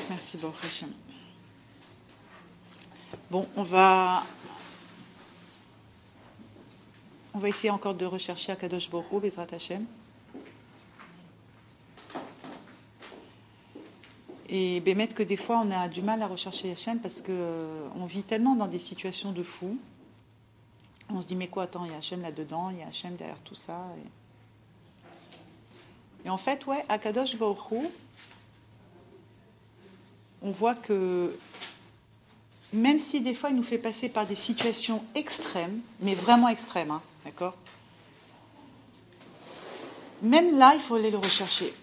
Merci Baruch Hashem. Bon, on va essayer encore de rechercher Akadosh Baruch Hu, Bezrat Hashem. Et bémettre que des fois on a du mal à rechercher Hashem parce que on vit tellement dans des situations de fou. On se dit mais quoi, attends, il y a Hashem là-dedans, il y a Hashem derrière tout ça. Et en fait, ouais, Akadosh Baruch Hu, on voit que même si des fois il nous fait passer par des situations extrêmes, mais vraiment extrêmes, hein, d'accord ? Même là, il faut aller le rechercher.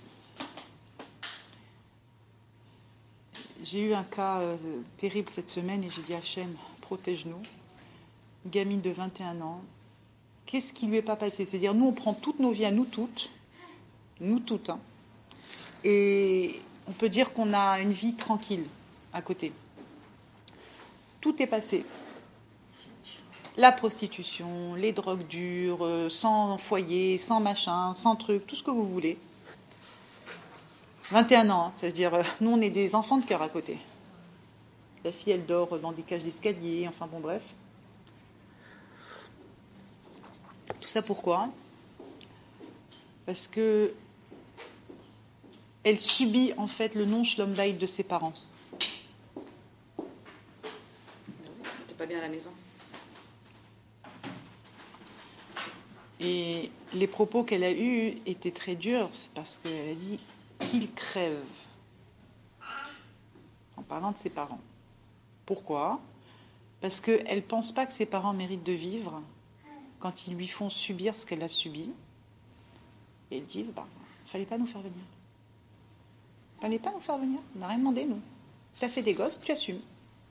J'ai eu un cas terrible cette semaine et j'ai dit Hachem, protège-nous. Une gamine de 21 ans, qu'est-ce qui lui est pas passé ? C'est-à-dire, nous, on prend toutes nos vies à nous toutes, hein, et on peut dire qu'on a une vie tranquille à côté. Tout est passé. La prostitution, les drogues dures, sans foyer, sans machin, sans truc, tout ce que vous voulez. 21 ans, c'est-à-dire, nous, on est des enfants de cœur à côté. La fille, elle dort dans des cages d'escalier, enfin bon, bref. Tout ça pourquoi ? Parce que elle subit, en fait, le non-shlom bayit de ses parents. T'es pas bien à la maison. Et les propos qu'elle a eus étaient très durs, parce qu'elle a dit qu'il crève en parlant de ses parents. Pourquoi ? Parce qu'elle ne pense pas que ses parents méritent de vivre quand ils lui font subir ce qu'elle a subi. Et elle dit, il ne fallait pas nous faire venir. Il ne fallait pas nous faire venir. On n'a rien demandé, nous. Tu as fait des gosses, tu assumes.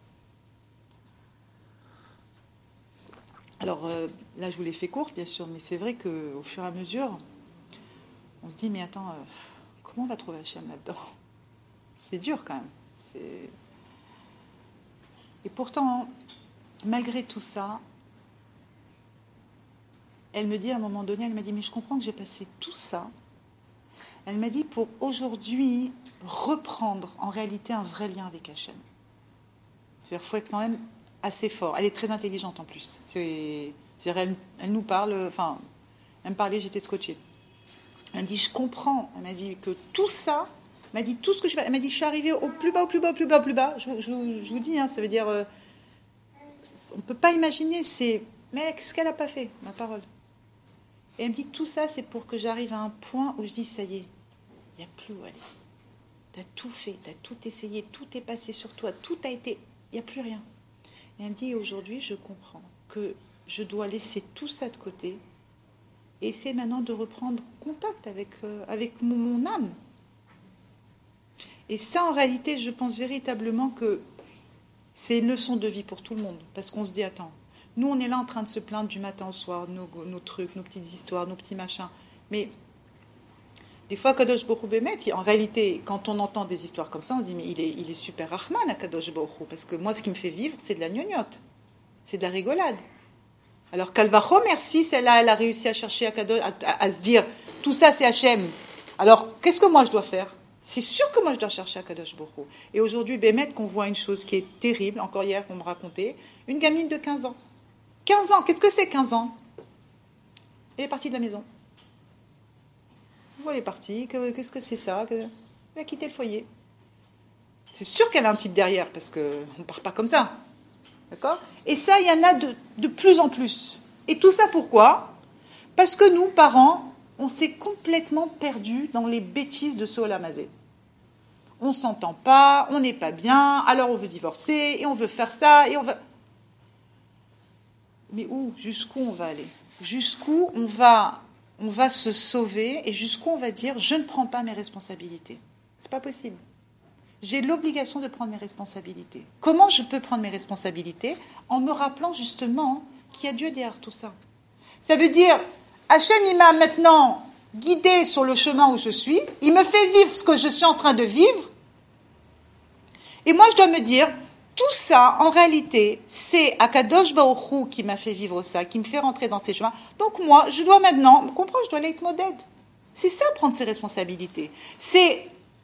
Alors là, je vous l'ai fait courte, bien sûr, mais c'est vrai qu'au fur et à mesure, on se dit, mais attends, comment on va trouver Hachem là-dedans ? C'est dur quand même. Et pourtant, malgré tout ça, elle me dit à un moment donné, elle m'a dit, mais je comprends que j'ai passé tout ça. Elle m'a dit, pour aujourd'hui, reprendre en réalité un vrai lien avec Hachem. C'est-à-dire qu'il faut être quand même assez fort. Elle est très intelligente en plus. C'est-à-dire, elle nous parle, elle me parlait, j'étais scotchée. Elle me dit, je comprends. Elle m'a dit que tout ça, elle m'a dit tout ce que je fais. Elle m'a dit, je suis arrivée au plus bas, au plus bas, au plus bas, au plus bas. Je vous dis, hein, ça veut dire, on ne peut pas imaginer, mais qu'est-ce qu'elle n'a pas fait, ma parole. Et elle me dit, tout ça, c'est pour que j'arrive à un point où je dis, ça y est, il n'y a plus où aller. Tu as tout fait, tu as tout essayé, tout est passé sur toi, tout a été, il n'y a plus rien. Et elle me dit, aujourd'hui, je comprends que je dois laisser tout ça de côté et essayer maintenant de reprendre contact avec mon âme. Et ça, en réalité, je pense véritablement que c'est une leçon de vie pour tout le monde. Parce qu'on se dit, attends, nous, on est là en train de se plaindre du matin au soir, nos trucs, nos petites histoires, nos petits machins. Mais des fois, Kadosh Baruch Hu Bémet, en réalité, quand on entend des histoires comme ça, on se dit, mais il est super Rahman, à Kadosh Baruch Hu, parce que moi, ce qui me fait vivre, c'est de la gnognotte, c'est de la rigolade. Alors, Kalvacho, merci, celle-là, elle a réussi à chercher à se dire, tout ça, c'est Hachem. Alors, qu'est-ce que moi, je dois faire ? C'est sûr que moi, je dois chercher Akadosh Baruch Hu. Et aujourd'hui, Bémet, qu'on voit une chose qui est terrible, encore hier, qu'on me racontait, une gamine de 15 ans. 15 ans, qu'est-ce que c'est 15 ans ? Elle est partie de la maison. Où elle est partie ? Qu'est-ce que c'est ça ? Elle a quitté le foyer. C'est sûr qu'elle a un type derrière, parce qu'on ne part pas comme ça. D'accord ? Et ça, il y en a de plus en plus. Et tout ça, pourquoi ? Parce que nous, parents, on s'est complètement perdus dans les bêtises de ce Olamazé. On ne s'entend pas, on n'est pas bien, alors on veut divorcer, et on veut faire ça, et on veut... Mais où ? Jusqu'où on va aller ? Jusqu'où on va se sauver, et jusqu'où on va dire, je ne prends pas mes responsabilités. C'est pas possible. J'ai l'obligation de prendre mes responsabilités. Comment je peux prendre mes responsabilités ? En me rappelant justement qu'il y a Dieu derrière tout ça. Ça veut dire, Hachem, il m'a maintenant guidé sur le chemin où je suis, il me fait vivre ce que je suis en train de vivre, et moi je dois me dire, tout ça, en réalité, c'est Akadosh Baruch Hu qui m'a fait vivre ça, qui me fait rentrer dans ces chemins, donc moi, je dois maintenant, comprends, je dois l'être modèle. C'est ça, prendre ses responsabilités. C'est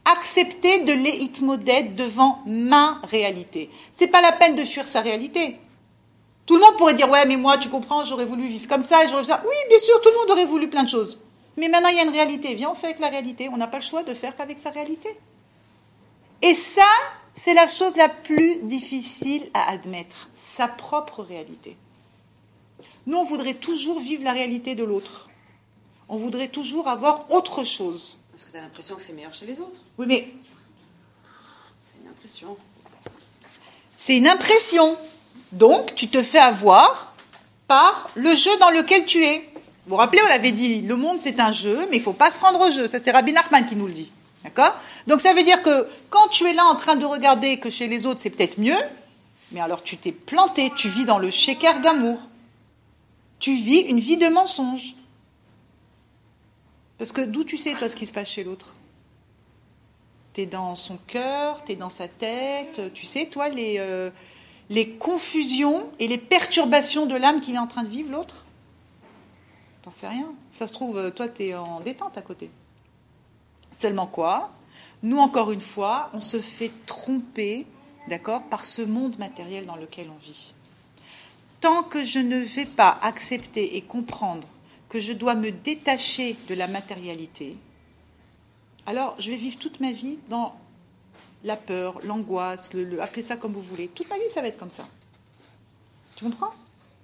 accepter de l'éhitmoded devant ma réalité. C'est pas la peine de fuir sa réalité. Tout le monde pourrait dire, ouais, mais moi, tu comprends, j'aurais voulu vivre comme ça, et j'aurais ça. Oui, bien sûr, tout le monde aurait voulu plein de choses. Mais maintenant, il y a une réalité. Viens, on fait avec la réalité. On n'a pas le choix de faire qu'avec sa réalité. Et ça, c'est la chose la plus difficile à admettre. Sa propre réalité. Nous, on voudrait toujours vivre la réalité de l'autre. On voudrait toujours avoir autre chose. Parce que tu as l'impression que c'est meilleur chez les autres. Oui, mais... C'est une impression. C'est une impression. Donc, tu te fais avoir par le jeu dans lequel tu es. Vous vous rappelez, on avait dit, le monde c'est un jeu, mais il ne faut pas se prendre au jeu. Ça, c'est Rabbi Nachman qui nous le dit. D'accord ? Donc, ça veut dire que quand tu es là en train de regarder que chez les autres c'est peut-être mieux, mais alors tu t'es planté, tu vis dans le sheker d'amour. Tu vis une vie de mensonge. Parce que d'où tu sais, toi, ce qui se passe chez l'autre ? T'es dans son cœur, t'es dans sa tête, tu sais, toi, les confusions et les perturbations de l'âme qu'il est en train de vivre, l'autre. T'en sais rien. Ça se trouve, toi, t'es en détente à côté. Seulement quoi ? Nous, encore une fois, on se fait tromper, d'accord, par ce monde matériel dans lequel on vit. Tant que je ne vais pas accepter et comprendre que je dois me détacher de la matérialité, alors je vais vivre toute ma vie dans la peur, l'angoisse, appelez ça comme vous voulez. Toute ma vie, ça va être comme ça. Tu comprends ?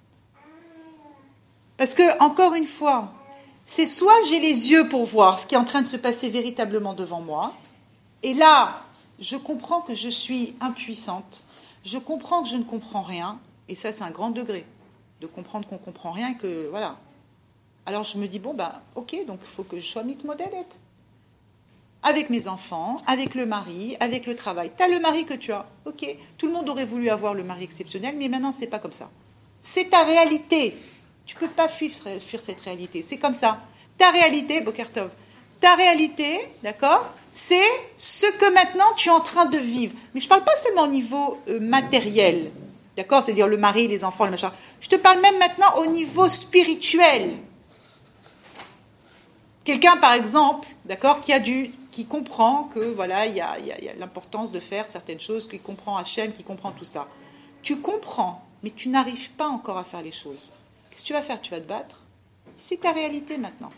Parce que, encore une fois, c'est soit j'ai les yeux pour voir ce qui est en train de se passer véritablement devant moi, et là, je comprends que je suis impuissante, je comprends que je ne comprends rien, et ça, c'est un grand degré, de comprendre qu'on ne comprend rien, que voilà. Alors je me dis, bon, ben, ok, donc il faut que je sois mitmodedette. Avec mes enfants, avec le mari, avec le travail. Tu as le mari que tu as, ok. Tout le monde aurait voulu avoir le mari exceptionnel, mais maintenant, c'est pas comme ça. C'est ta réalité. Tu peux pas fuir cette réalité. C'est comme ça. Ta réalité, Bokertov, ta réalité, d'accord, c'est ce que maintenant tu es en train de vivre. Mais je parle pas seulement au niveau matériel, d'accord, c'est-à-dire le mari, les enfants, le machin. Je te parle même maintenant au niveau spirituel. Quelqu'un, par exemple, d'accord, qui comprend que voilà, il y a l'importance de faire certaines choses, qui comprend Hachem, qui comprend tout ça. Tu comprends, mais tu n'arrives pas encore à faire les choses. Qu'est-ce que tu vas faire ? Tu vas te battre ? C'est ta réalité maintenant.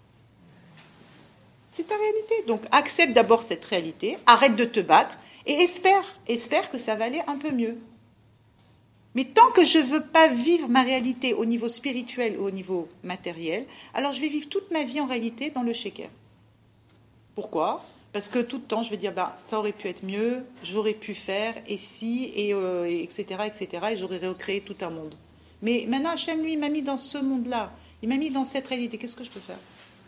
C'est ta réalité. Donc accepte d'abord cette réalité, arrête de te battre et espère que ça va aller un peu mieux. Mais tant que je ne veux pas vivre ma réalité au niveau spirituel ou au niveau matériel, alors je vais vivre toute ma vie en réalité dans le sheker. Pourquoi ? Parce que tout le temps, je vais dire, ça aurait pu être mieux, j'aurais pu faire, et si, etc., et j'aurais recréé tout un monde. Mais maintenant, Hachem, lui, il m'a mis dans ce monde-là, il m'a mis dans cette réalité, qu'est-ce que je peux faire ?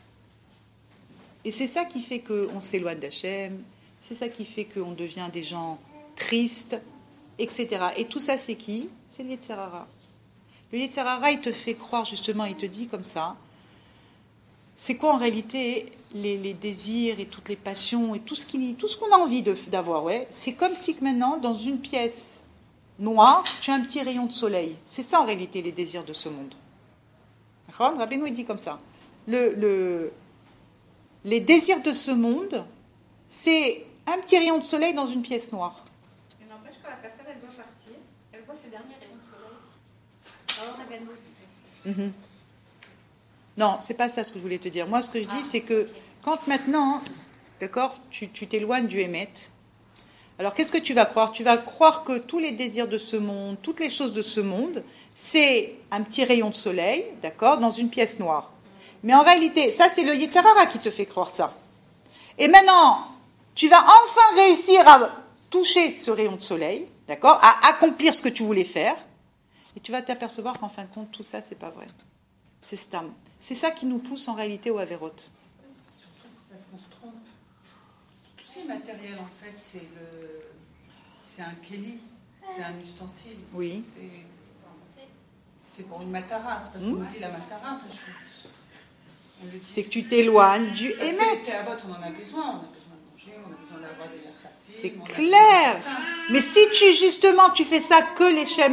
Et c'est ça qui fait qu'on s'éloigne d'Hachem, c'est ça qui fait qu'on devient des gens tristes, etc. Et tout ça, c'est qui ? C'est le Yetzer Hara. Le Yetzer Hara, il te fait croire, justement, il te dit comme ça, c'est quoi en réalité les désirs et toutes les passions et tout ce qu'on a envie d'avoir, ouais. C'est comme si maintenant, dans une pièce noire, tu as un petit rayon de soleil. C'est ça en réalité les désirs de ce monde. Rabbeinu, il dit comme ça. Les désirs de ce monde, c'est un petit rayon de soleil dans une pièce noire. Il n'empêche que la personne, elle doit partir, elle voit ce dernier rayon de soleil. Alors, on a gagné. Non, c'est pas ça ce que je voulais te dire. Moi, ce que je dis, c'est que quand maintenant, d'accord, tu t'éloignes du Hémet, alors qu'est-ce que tu vas croire ? Tu vas croire que tous les désirs de ce monde, toutes les choses de ce monde, c'est un petit rayon de soleil, d'accord, dans une pièce noire. Mais en réalité, ça, c'est le Yetzer Hara qui te fait croire ça. Et maintenant, tu vas enfin réussir à toucher ce rayon de soleil, d'accord, à accomplir ce que tu voulais faire, et tu vas t'apercevoir qu'en fin de compte, tout ça, c'est pas vrai. C'est Stam. C'est ça qui nous pousse en réalité au Averot. Parce qu'on se trompe. Tout ce qui est matériel, en fait, c'est un kéli, c'est un ustensile. Oui. C'est pour une matara. C'est parce qu'on dit la matara. C'est que tu t'éloignes du Hémet. Hémet. À vote, on en a besoin. On a besoin de manger, on a besoin d'avoir des racines. C'est clair. Mais si tu fais ça que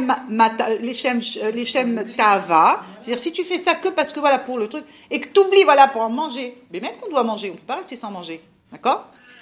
les Shem Tava, c'est-à-dire si tu fais ça que parce que voilà pour le truc, et que tu oublies voilà pour en manger, mais même qu'on doit manger, on ne peut pas rester sans manger, d'accord ?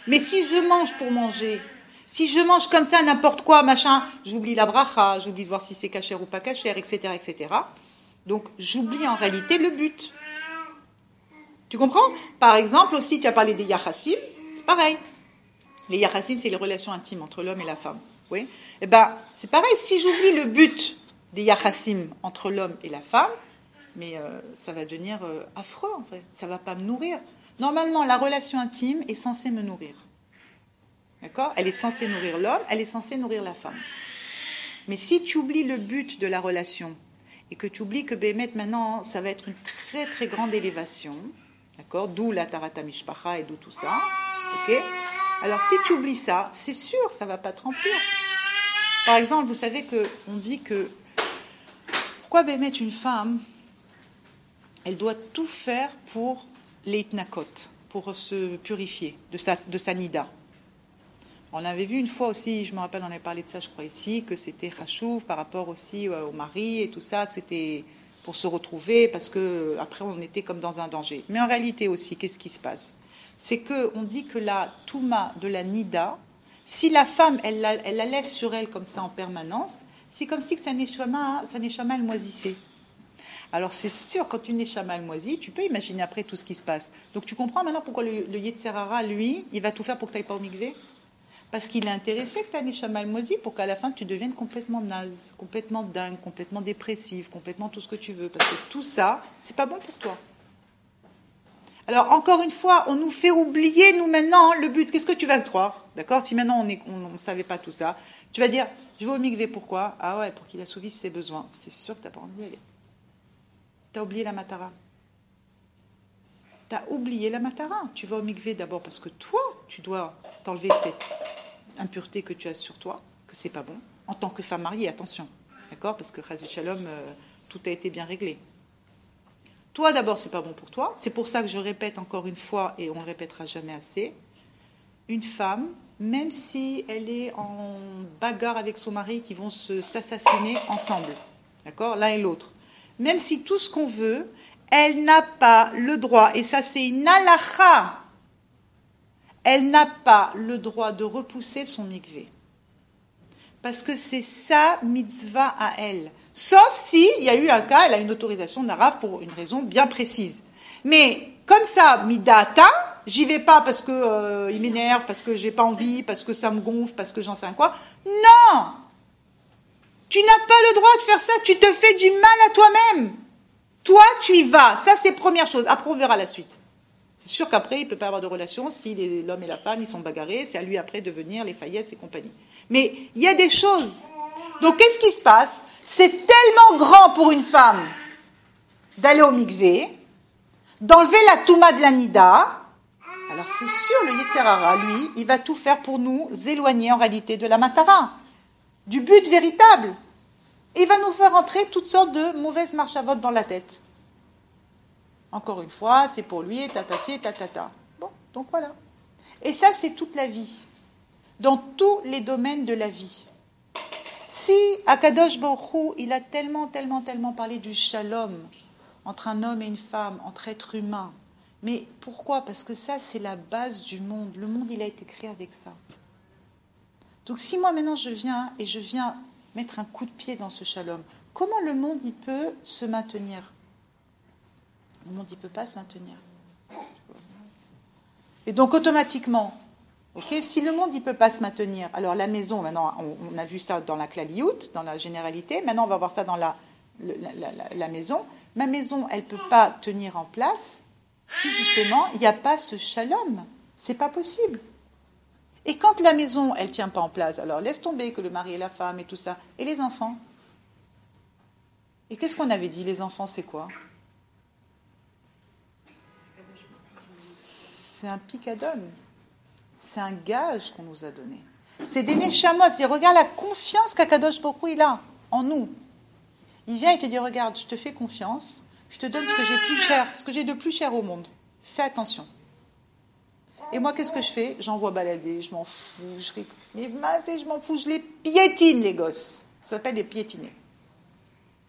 Mais si je mange pour manger, si je mange comme ça n'importe quoi, machin, j'oublie la bracha, j'oublie de voir si c'est cachère ou pas cachère, etc., etc. Donc j'oublie en réalité le but. Tu comprends? Par exemple, aussi, tu as parlé des yachassim, c'est pareil. Les yachassim, c'est les relations intimes entre l'homme et la femme. Oui. Eh ben, c'est pareil, si j'oublie le but des yachassim entre l'homme et la femme, mais ça va devenir affreux, en fait. Ça ne va pas me nourrir. Normalement, la relation intime est censée me nourrir. D'accord? Elle est censée nourrir l'homme, elle est censée nourrir la femme. Mais si tu oublies le but de la relation, et que tu oublies que Bémet, maintenant, ça va être une très très grande élévation, d'accord? D'où la Tarata Mishpacha et d'où tout ça, ok? Alors si tu oublies ça, c'est sûr, ça ne va pas te remplir. Par exemple, vous savez qu'on dit que, pourquoi Bémet, une femme, elle doit tout faire pour l'Eitnakot, pour se purifier de sa nida. On avait vu une fois aussi, je me rappelle, on avait parlé de ça, je crois ici, que c'était chachouv par rapport aussi au mari et tout ça, que c'était pour se retrouver, parce que après on était comme dans un danger. Mais en réalité aussi, qu'est-ce qui se passe? C'est qu'on dit que la touma de la nida, si la femme, elle la laisse sur elle comme ça en permanence, c'est comme si que sa neshama elle moisissait. Alors c'est sûr, quand une neshama elle moisit, tu peux imaginer après tout ce qui se passe. Donc tu comprends maintenant pourquoi le Yetzer Hara, lui, il va tout faire pour que tu n'ailles pas au mikvé? Parce qu'il est intéressé que ta neshama elle moisit pour qu'à la fin tu deviennes complètement naze, complètement dingue, complètement dépressive, complètement tout ce que tu veux. Parce que tout ça, c'est pas bon pour toi. Alors encore une fois, on nous fait oublier, nous maintenant, le but. Qu'est-ce que tu vas croire? D'accord? Si maintenant on ne savait pas tout ça, tu vas dire, je vais au mikvé, pourquoi? Ah ouais, pour qu'il assouvisse ses besoins. C'est sûr que tu n'as pas envie d'y aller. Tu as oublié la matara. Tu as oublié la matara. Tu vas au mikvé d'abord parce que toi, tu dois t'enlever cette impureté que tu as sur toi, que c'est pas bon, en tant que femme mariée, attention. D'accord? Parce que Chazut Shalom, tout a été bien réglé. Toi, d'abord, c'est pas bon pour toi. C'est pour ça que je répète encore une fois, et on ne le répétera jamais assez, une femme, même si elle est en bagarre avec son mari, qui vont s'assassiner ensemble, d'accord, l'un et l'autre, même si tout ce qu'on veut, elle n'a pas le droit, et ça c'est une halakha, elle n'a pas le droit de repousser son mikvé. Parce que c'est sa mitzvah à elle. Sauf si il y a eu un cas, elle a une autorisation d'Arav pour une raison bien précise. Mais comme ça, midata, j'y vais pas parce que il m'énerve, parce que j'ai pas envie, parce que ça me gonfle, parce que j'en sais quoi. Non! Tu n'as pas le droit de faire ça, tu te fais du mal à toi-même. Toi, tu y vas. Ça, c'est première chose. Après, on verra la suite. C'est sûr qu'après, il ne peut pas avoir de relation si l'homme et la femme, ils sont bagarrés. C'est à lui après de venir, les faillettes et compagnie. Mais il y a des choses. Donc, qu'est-ce qui se passe? C'est tellement grand pour une femme d'aller au mikvé, d'enlever la touma de la nida. Alors, c'est sûr, le Yetzer Hara, lui, il va tout faire pour nous éloigner en réalité de la matara, du but véritable. Et il va nous faire entrer toutes sortes de mauvaises marches à vote dans la tête. Encore une fois, c'est pour lui, tatati, tatata. Bon, donc voilà. Et ça, c'est toute la vie. Dans tous les domaines de la vie. Si Akadosh Baruch Hu, il a tellement parlé du shalom entre un homme et une femme, entre êtres humains. Mais pourquoi? Parce que ça, c'est la base du monde. Le monde, il a été créé avec ça. Donc si moi, maintenant, je viens mettre un coup de pied dans ce shalom, comment le monde, il peut se maintenir? Le monde, il ne peut pas se maintenir. Et donc, automatiquement, si le monde, il ne peut pas se maintenir, alors la maison, maintenant, on a vu ça dans la klaliout, dans la généralité, maintenant, on va voir ça dans la maison. Ma maison, elle ne peut pas tenir en place si, justement, il n'y a pas ce shalom. Ce n'est pas possible. Et quand la maison, elle ne tient pas en place, alors laisse tomber que le mari et la femme et tout ça, et les enfants. Et qu'est-ce qu'on avait dit? Les enfants, c'est quoi? C'est un picadon. C'est un gage qu'on nous a donné. C'est des neshamot. Regarde la confiance qu'Akadosh Baruch Hu il a en nous. Il vient et te dit, regarde, je te fais confiance, je te donne ce que j'ai plus cher, ce que j'ai de plus cher au monde. Fais attention. Et moi, qu'est-ce que je fais? J'envoie balader, je m'en fous, je m'en fous, je les piétine, les gosses. Ça s'appelle les piétiner.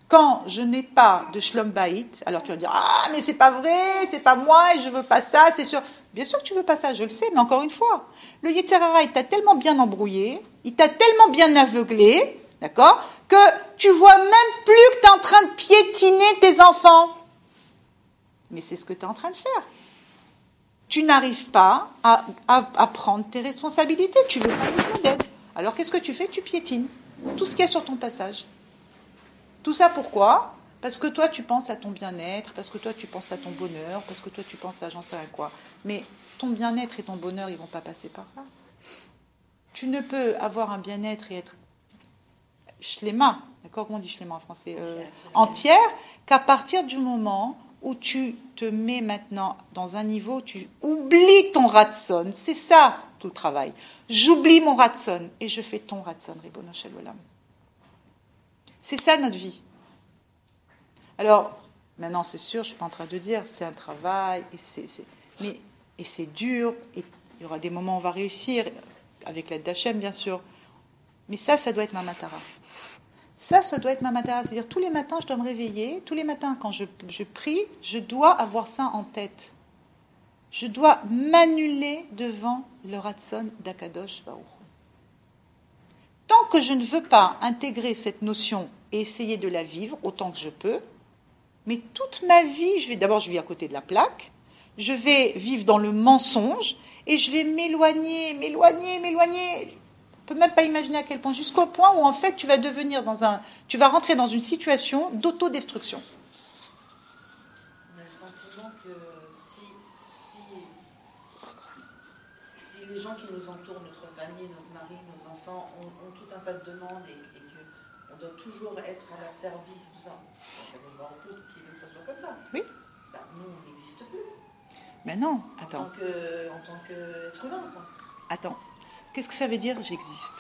Quand je n'ai pas de shlom bayit, alors tu vas dire, ah, mais c'est pas vrai, c'est pas moi, et je veux pas ça, c'est sûr. Bien sûr que tu veux pas ça, je le sais, mais encore une fois, le Yetzer Hara, il t'a tellement bien embrouillé, il t'a tellement bien aveuglé, d'accord, que tu vois même plus que tu es en train de piétiner tes enfants. Mais c'est ce que tu es en train de faire. Tu n'arrives pas à prendre tes responsabilités, tu veux pas besoin d'aide. Alors qu'est-ce que tu fais? Tu piétines tout ce qu'il y a sur ton passage. Tout ça pourquoi? Parce que toi tu penses à ton bien-être, parce que toi tu penses à ton bonheur, parce que toi tu penses à j'en sais rien quoi. Mais ton bien-être et ton bonheur, ils vont pas passer par là. Tu ne peux avoir un bien-être et être shlema, d'accord, comment on dit shlema en français, entière, qu'à partir du moment où tu te mets maintenant dans un niveau où tu oublies ton ratson. C'est ça tout le travail. J'oublie mon ratson et je fais ton ratson, Ribono Shel Olam. C'est ça notre vie. Alors, maintenant c'est sûr, je ne suis pas en train de dire, c'est un travail, et c'est dur, et il y aura des moments où on va réussir, avec l'aide d'Hachem bien sûr, mais ça doit être ma matara. Ça doit être ma matara, c'est-à-dire tous les matins je dois me réveiller, tous les matins quand je prie, je dois avoir ça en tête. Je dois m'annuler devant le ratson d'Akadosh Baruch Hu. Tant que je ne veux pas intégrer cette notion et essayer de la vivre autant que je peux, mais toute ma vie, je vis à côté de la plaque, je vais vivre dans le mensonge et je vais m'éloigner. On ne peut même pas imaginer à quel point, jusqu'au point où en fait tu vas rentrer dans une situation d'autodestruction. On a le sentiment que si les gens qui nous entourent, notre famille, notre mari, nos enfants, ont tout un tas de demandes et qu'on doit toujours être à leur service, tout ça, qui veut que ça soit comme ça. Oui. Ben, nous, on n'existe plus. Mais non, attends. En tant qu'être humain, quoi. Attends. Qu'est-ce que ça veut dire j'existe?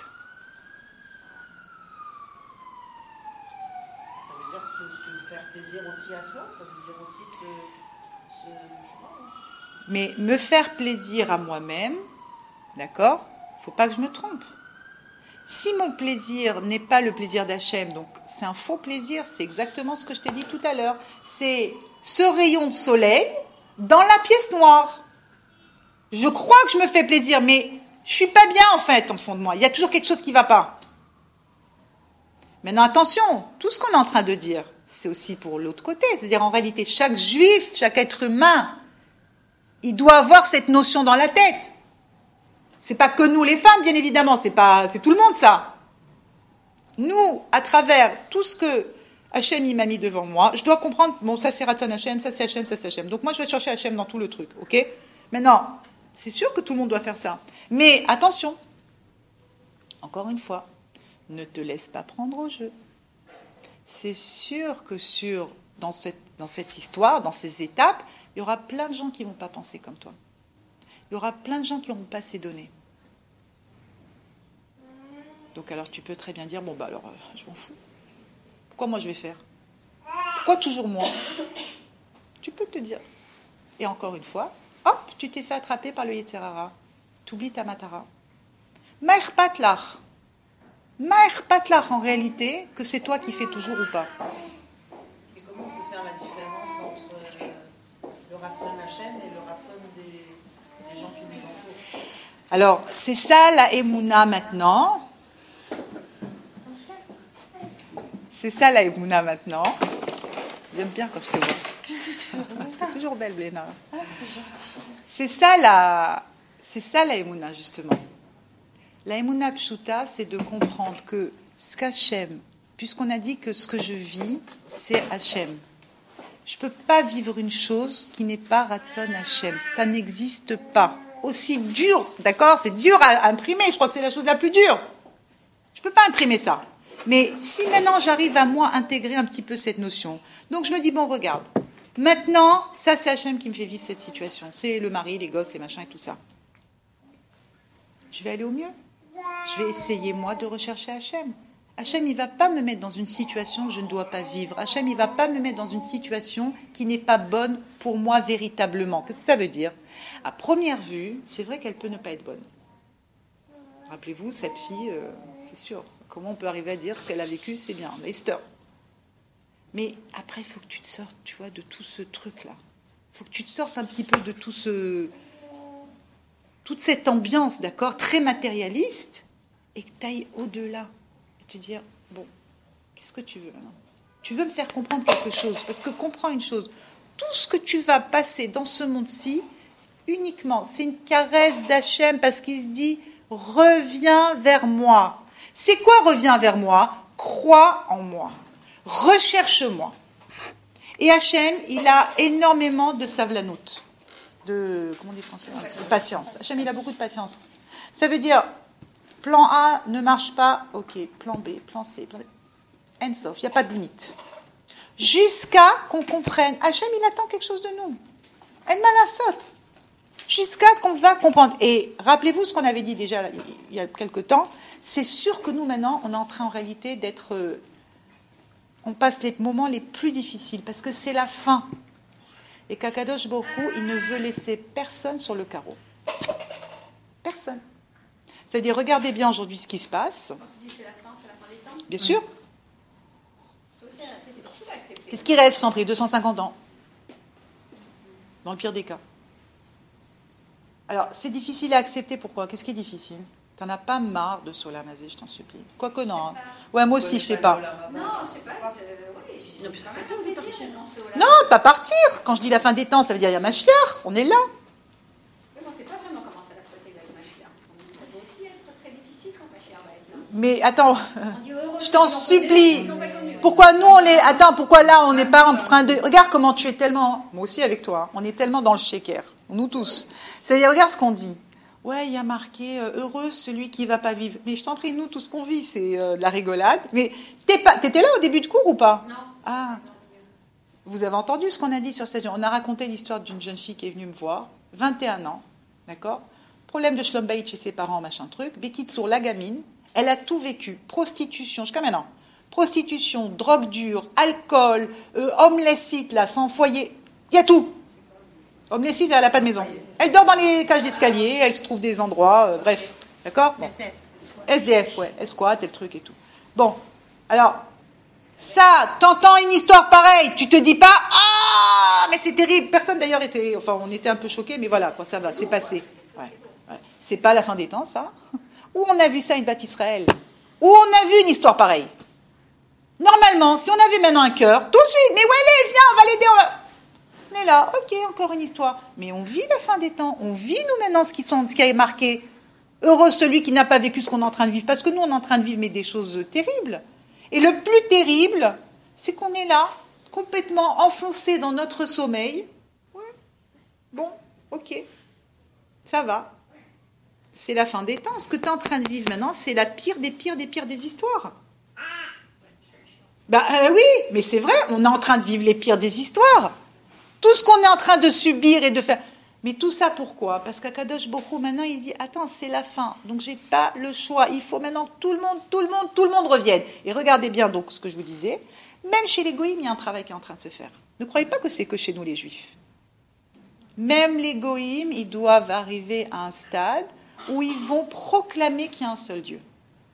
Ça veut dire se faire plaisir aussi à soi, ça veut dire aussi je sais pas. Mais me faire plaisir à moi-même, d'accord? Il ne faut pas que je me trompe. Si mon plaisir n'est pas le plaisir d'Hachem, donc c'est un faux plaisir, c'est exactement ce que je t'ai dit tout à l'heure. C'est ce rayon de soleil dans la pièce noire. Je crois que je me fais plaisir, mais je suis pas bien en fait, en fond de moi. Il y a toujours quelque chose qui ne va pas. Maintenant, attention, tout ce qu'on est en train de dire, c'est aussi pour l'autre côté. C'est-à-dire, en réalité, chaque juif, chaque être humain, il doit avoir cette notion dans la tête. C'est pas que nous, les femmes, bien évidemment, c'est tout le monde, ça. Nous, à travers tout ce que Hachem, il m'a mis devant moi, je dois comprendre, bon, ça c'est Ratzon Hachem, ça c'est Hachem, ça c'est Hachem. Donc moi, je vais chercher Hachem dans tout le truc, ok? Maintenant, c'est sûr que tout le monde doit faire ça. Mais attention, encore une fois, ne te laisse pas prendre au jeu. C'est sûr que dans cette histoire, dans ces étapes, il y aura plein de gens qui ne vont pas penser comme toi. Il y aura plein de gens qui n'auront pas ces données. Donc alors tu peux très bien dire, bon bah alors je m'en fous. Pourquoi moi je vais faire? Pourquoi toujours moi? Tu peux te dire. Et encore une fois, hop, tu t'es fait attraper par le Yetzer Hara. Tu oublies ta matara. Ma'er patlach. Ma'er patlach en réalité, que c'est toi qui fais toujours ou pas. Et comment on peut faire la différence entre le Ratzon Hachem et le Ratzon des gens qui nous entourent? Alors, c'est ça la Emouna maintenant. C'est ça la Emouna maintenant. J'aime bien quand je te vois. T'es toujours belle, Bléna. C'est ça la Emouna, justement. La Emouna Pshuta, c'est de comprendre que ce qu'Hachem, puisqu'on a dit que ce que je vis, c'est Hachem. Je ne peux pas vivre une chose qui n'est pas Ratzon Hachem. Ça n'existe pas. Aussi dur, d'accord? C'est dur à imprimer, je crois que c'est la chose la plus dure. Je ne peux pas imprimer ça. Mais si maintenant j'arrive à moi intégrer un petit peu cette notion, donc je me dis, bon regarde, maintenant, ça c'est Hachem qui me fait vivre cette situation. C'est le mari, les gosses, les machins et tout ça. Je vais aller au mieux. Je vais essayer moi de rechercher Hachem. Hachem, il ne va pas me mettre dans une situation que je ne dois pas vivre. Hachem, il ne va pas me mettre dans une situation qui n'est pas bonne pour moi véritablement. Qu'est-ce que ça veut dire? À première vue, c'est vrai qu'elle peut ne pas être bonne. Rappelez-vous, cette fille, c'est sûr. Comment on peut arriver à dire ce qu'elle a vécu, c'est bien. Esther. Mais après, il faut que tu te sortes, tu vois, de tout ce truc-là. Il faut que tu te sortes un petit peu de toute cette ambiance, d'accord, très matérialiste, et que tu ailles au-delà. Et te dire, bon, qu'est-ce que tu veux maintenant ? Tu veux me faire comprendre quelque chose ? Parce que comprends une chose, tout ce que tu vas passer dans ce monde-ci, uniquement, c'est une caresse d'Hachem, parce qu'il se dit, reviens vers moi. C'est quoi reviens vers moi ? Crois en moi. Recherche-moi. Et Hachem, il a énormément de savlanout, comment on dit en français ? De patience. Hachem, il a beaucoup de patience. Ça veut dire, plan A ne marche pas, ok, plan B, plan C, plan D. And sauf, il n'y a pas de limite. Jusqu'à qu'on comprenne, Hachem, il attend quelque chose de nous. En malasot. Jusqu'à qu'on va comprendre. Et rappelez-vous ce qu'on avait dit déjà il y a quelque temps, c'est sûr que nous, maintenant, on est en train en réalité d'être... on passe les moments les plus difficiles, parce que c'est la fin. Et qu'Akadosh Baruch Hu, il ne veut laisser personne sur le carreau. Personne. C'est-à-dire, regardez bien aujourd'hui ce qui se passe. Quand tu dis c'est la fin des temps. Bien sûr. C'est aussi assez difficile à accepter. Qu'est-ce qui reste, je t'en prie, 250 ans. Dans le pire des cas. Alors, c'est difficile à accepter, pourquoi ? Qu'est-ce qui est difficile ? T'en as pas marre de Solamazé, je t'en supplie. Quoique non. Hein. Ouais, moi aussi, je sais pas. Non, je sais pas. Oui, j'ai puis ça quand fait même temps de plaisir partir. de penser au Non, pas partir. Quand je dis la fin des temps, ça veut dire il y a Mashiach. On est là. Oui, on ne sait pas vraiment comment ça va se passer avec Mashiach. Parce que ça peut aussi être très difficile quand Mashiach va être là. Mais attends, On dit heureux je t'en ceux qui l'ont supplie. connu, ceux qui l'ont pas connu. Pourquoi nous, on est... Attends, pourquoi là, on n'est pas en train de... Regarde comment tu es tellement... Moi aussi avec toi. Hein. On est tellement dans le shaker. Nous tous. C'est-à-dire, regarde ce qu'on dit. Ouais, il y a marqué heureux celui qui ne va pas vivre. Mais je t'en prie, nous, tout ce qu'on vit, c'est de la rigolade. Mais t'étais là au début de cours ou pas ? Non. Ah. Vous avez entendu ce qu'on a dit sur cette... On a raconté l'histoire d'une jeune fille qui est venue me voir, 21 ans, d'accord ? Problème de Shlom Bayit chez ses parents, machin truc. Bekitsour, la gamine, elle a tout vécu. Prostitution, jusqu'à maintenant. Prostitution, drogue dure, alcool, homeless-it, là, sans foyer. Il y a tout. Homeless-it, elle n'a pas de maison. Elle dort dans les cages d'escalier, elle se trouve des endroits, bref. D'accord ? Bon. SDF, ouais. Esquat, tel truc et tout. Bon. Alors, ça, t'entends une histoire pareille, tu te dis pas, ah, mais c'est terrible. Personne d'ailleurs était, enfin, on était un peu choqués, mais voilà, quoi, ça va, c'est passé. Ouais. C'est pas la fin des temps, ça. Où on a vu ça, une Bat Israël ? Où on a vu une histoire pareille ? Normalement, si on avait maintenant un cœur, tout de suite, mais ouais, allez, viens, on va l'aider, on est là, ok, encore une histoire. Mais on vit la fin des temps, on vit nous maintenant ce qui est marqué. Heureux celui qui n'a pas vécu ce qu'on est en train de vivre, parce que nous, on est en train de vivre mais des choses terribles. Et le plus terrible, c'est qu'on est là, complètement enfoncé dans notre sommeil. Ouais. Bon, ok, ça va. C'est la fin des temps. Ce que tu es en train de vivre maintenant, c'est la pire des pires des pires des histoires. Oui, mais c'est vrai, on est en train de vivre les pires des histoires. Tout ce qu'on est en train de subir et de faire. Mais tout ça pourquoi ? Parce qu'Akadosh Baruch Hu, maintenant, il dit, attends, c'est la fin. Donc, j'ai pas le choix. Il faut maintenant que tout le monde revienne. Et regardez bien, donc, ce que je vous disais. Même chez les goïms, il y a un travail qui est en train de se faire. Ne croyez pas que c'est que chez nous, les juifs. Même les goïms, ils doivent arriver à un stade où ils vont proclamer qu'il y a un seul Dieu.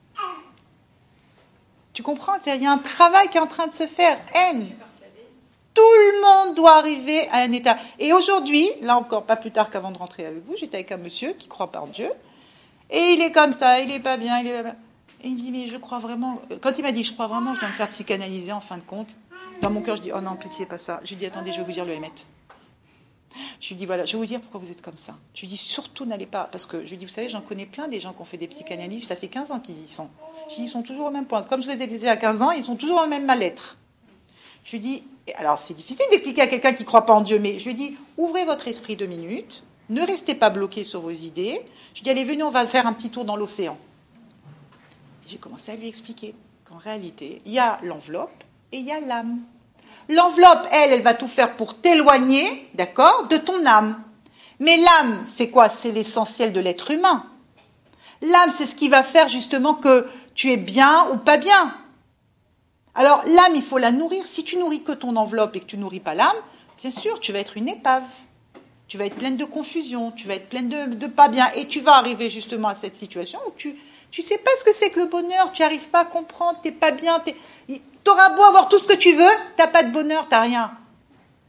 Tu comprends ? Il y a un travail qui est en train de se faire. Tout le monde doit arriver à un état. Et aujourd'hui, là encore, pas plus tard qu'avant de rentrer avec vous, j'étais avec un monsieur qui croit pas en Dieu. Et il est comme ça, il est pas bien, Et il me dit, mais je crois vraiment... Quand il m'a dit, je crois vraiment, je dois me faire psychanalyser en fin de compte. Dans mon cœur, je dis, oh non, pitié, pas ça. Je lui dis, attendez, je vais vous dire le Hémet. Je lui dis, voilà, je vais vous dire pourquoi vous êtes comme ça. Je lui dis, surtout n'allez pas, parce que je lui dis, vous savez, j'en connais plein des gens qui ont fait des psychanalyses, ça fait 15 ans qu'ils y sont. Je lui dis, ils sont toujours au même point. Comme je les ai dit à 15 ans, ils sont toujours au même mal-être. Je lui dis, alors c'est difficile d'expliquer à quelqu'un qui ne croit pas en Dieu, mais je lui dis, ouvrez votre esprit 2 minutes, ne restez pas bloqué sur vos idées. Je lui dis, allez, venez, on va faire un petit tour dans l'océan. Et j'ai commencé à lui expliquer qu'en réalité, il y a l'enveloppe et il y a l'âme. L'enveloppe, elle va tout faire pour t'éloigner, d'accord, de ton âme. Mais l'âme, c'est quoi ? C'est l'essentiel de l'être humain. L'âme, c'est ce qui va faire justement que tu es bien ou pas bien. Alors, l'âme, il faut la nourrir. Si tu nourris que ton enveloppe et que tu nourris pas l'âme, bien sûr, tu vas être une épave. Tu vas être pleine de confusion, tu vas être pleine de pas bien. Et tu vas arriver justement à cette situation où tu Tu sais pas ce que c'est que le bonheur, tu n'arrives pas à comprendre, t'es pas bien, t'auras beau avoir tout ce que tu veux, t'as pas de bonheur, t'as rien. Pourquoi ?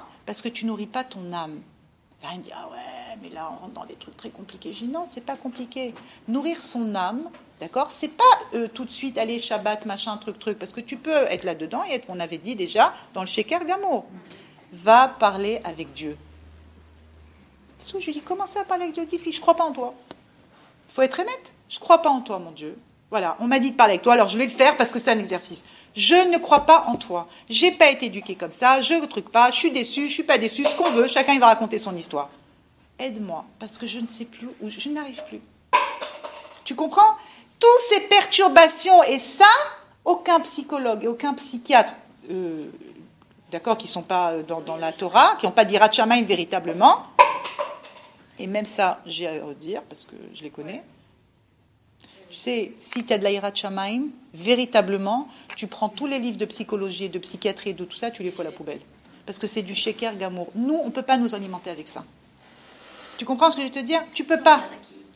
Parce que tu nourris pas ton âme. Là, il me dit, ah ouais, mais là, on rentre dans des trucs très compliqués. Je dis, non, c'est pas compliqué. Nourrir son âme, d'accord, c'est pas tout de suite aller Shabbat, machin, truc, parce que tu peux être là-dedans et être, on avait dit déjà, dans le Sheker Gamour. Va parler avec Dieu. Je lui dis, comment ça, parler avec Dieu ? Dis-lui, je crois pas en toi. Il faut être honnête. Je crois pas en toi, mon Dieu. Voilà, on m'a dit de parler avec toi, alors je vais le faire parce que c'est un exercice. Je ne crois pas en toi. J'ai pas été éduquée comme ça, je ne truc pas, je suis déçue, je suis pas déçue, ce qu'on veut, chacun il va raconter son histoire. Aide-moi, parce que je ne sais plus où, je n'arrive plus. Tu comprends ? Toutes ces perturbations, et ça, aucun psychologue et aucun psychiatre, d'accord, qui ne sont pas dans la Torah, qui n'ont pas dit Ratchamaïn véritablement, et même ça, j'ai à redire, parce que je les connais. Tu sais, si tu as de la Hirat Shamaim, véritablement, tu prends tous les livres de psychologie et de psychiatrie et de tout ça, tu les fous à la poubelle. Parce que c'est du Sheker Gamour. Nous, on ne peut pas nous alimenter avec ça. Tu comprends ce que je veux te dire ? Tu ne peux pas.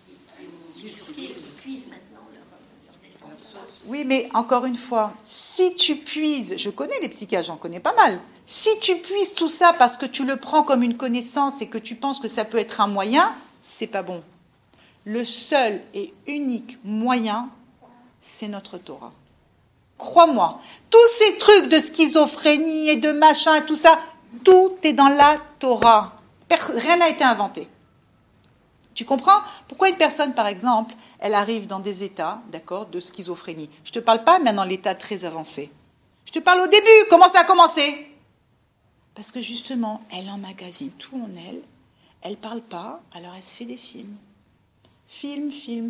Qui puisent maintenant leur essence. Oui, mais encore une fois, si tu puises, je connais les psychiatres, j'en connais pas mal. Si tu puises tout ça parce que tu le prends comme une connaissance et que tu penses que ça peut être un moyen, c'est pas bon. Le seul et unique moyen, c'est notre Torah. Crois-moi, tous ces trucs de schizophrénie et de machin et tout ça, tout est dans la Torah. Rien n'a été inventé. Tu comprends ? Pourquoi une personne, par exemple, elle arrive dans des états, d'accord, de schizophrénie ? Je ne te parle pas maintenant de l'état très avancé. Je te parle au début, comment ça a commencé ? Parce que justement, elle emmagasine tout en elle, elle ne parle pas, alors elle se fait des films. Film,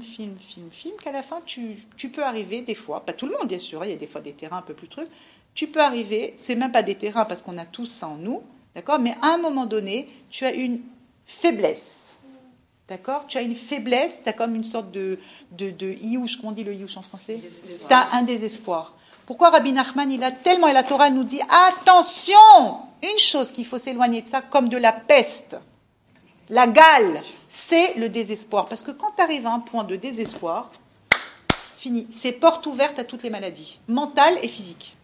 qu'à la fin, tu peux arriver des fois, pas tout le monde bien sûr, il y a des fois des terrains un peu plus trucs, tu peux arriver, c'est même pas des terrains parce qu'on a tous ça en nous, d'accord, mais à un moment donné, tu as une faiblesse, d'accord, tu as une faiblesse, tu as comme une sorte de iouche, comment on dit le iouche en français ? Tu as un désespoir. Pourquoi Rabbi Nachman, et la Torah nous dit, attention, une chose qu'il faut s'éloigner de ça comme de la peste. La gale, c'est le désespoir. Parce que quand tu arrives à un point de désespoir, fini. C'est porte ouverte à toutes les maladies, mentales et physiques.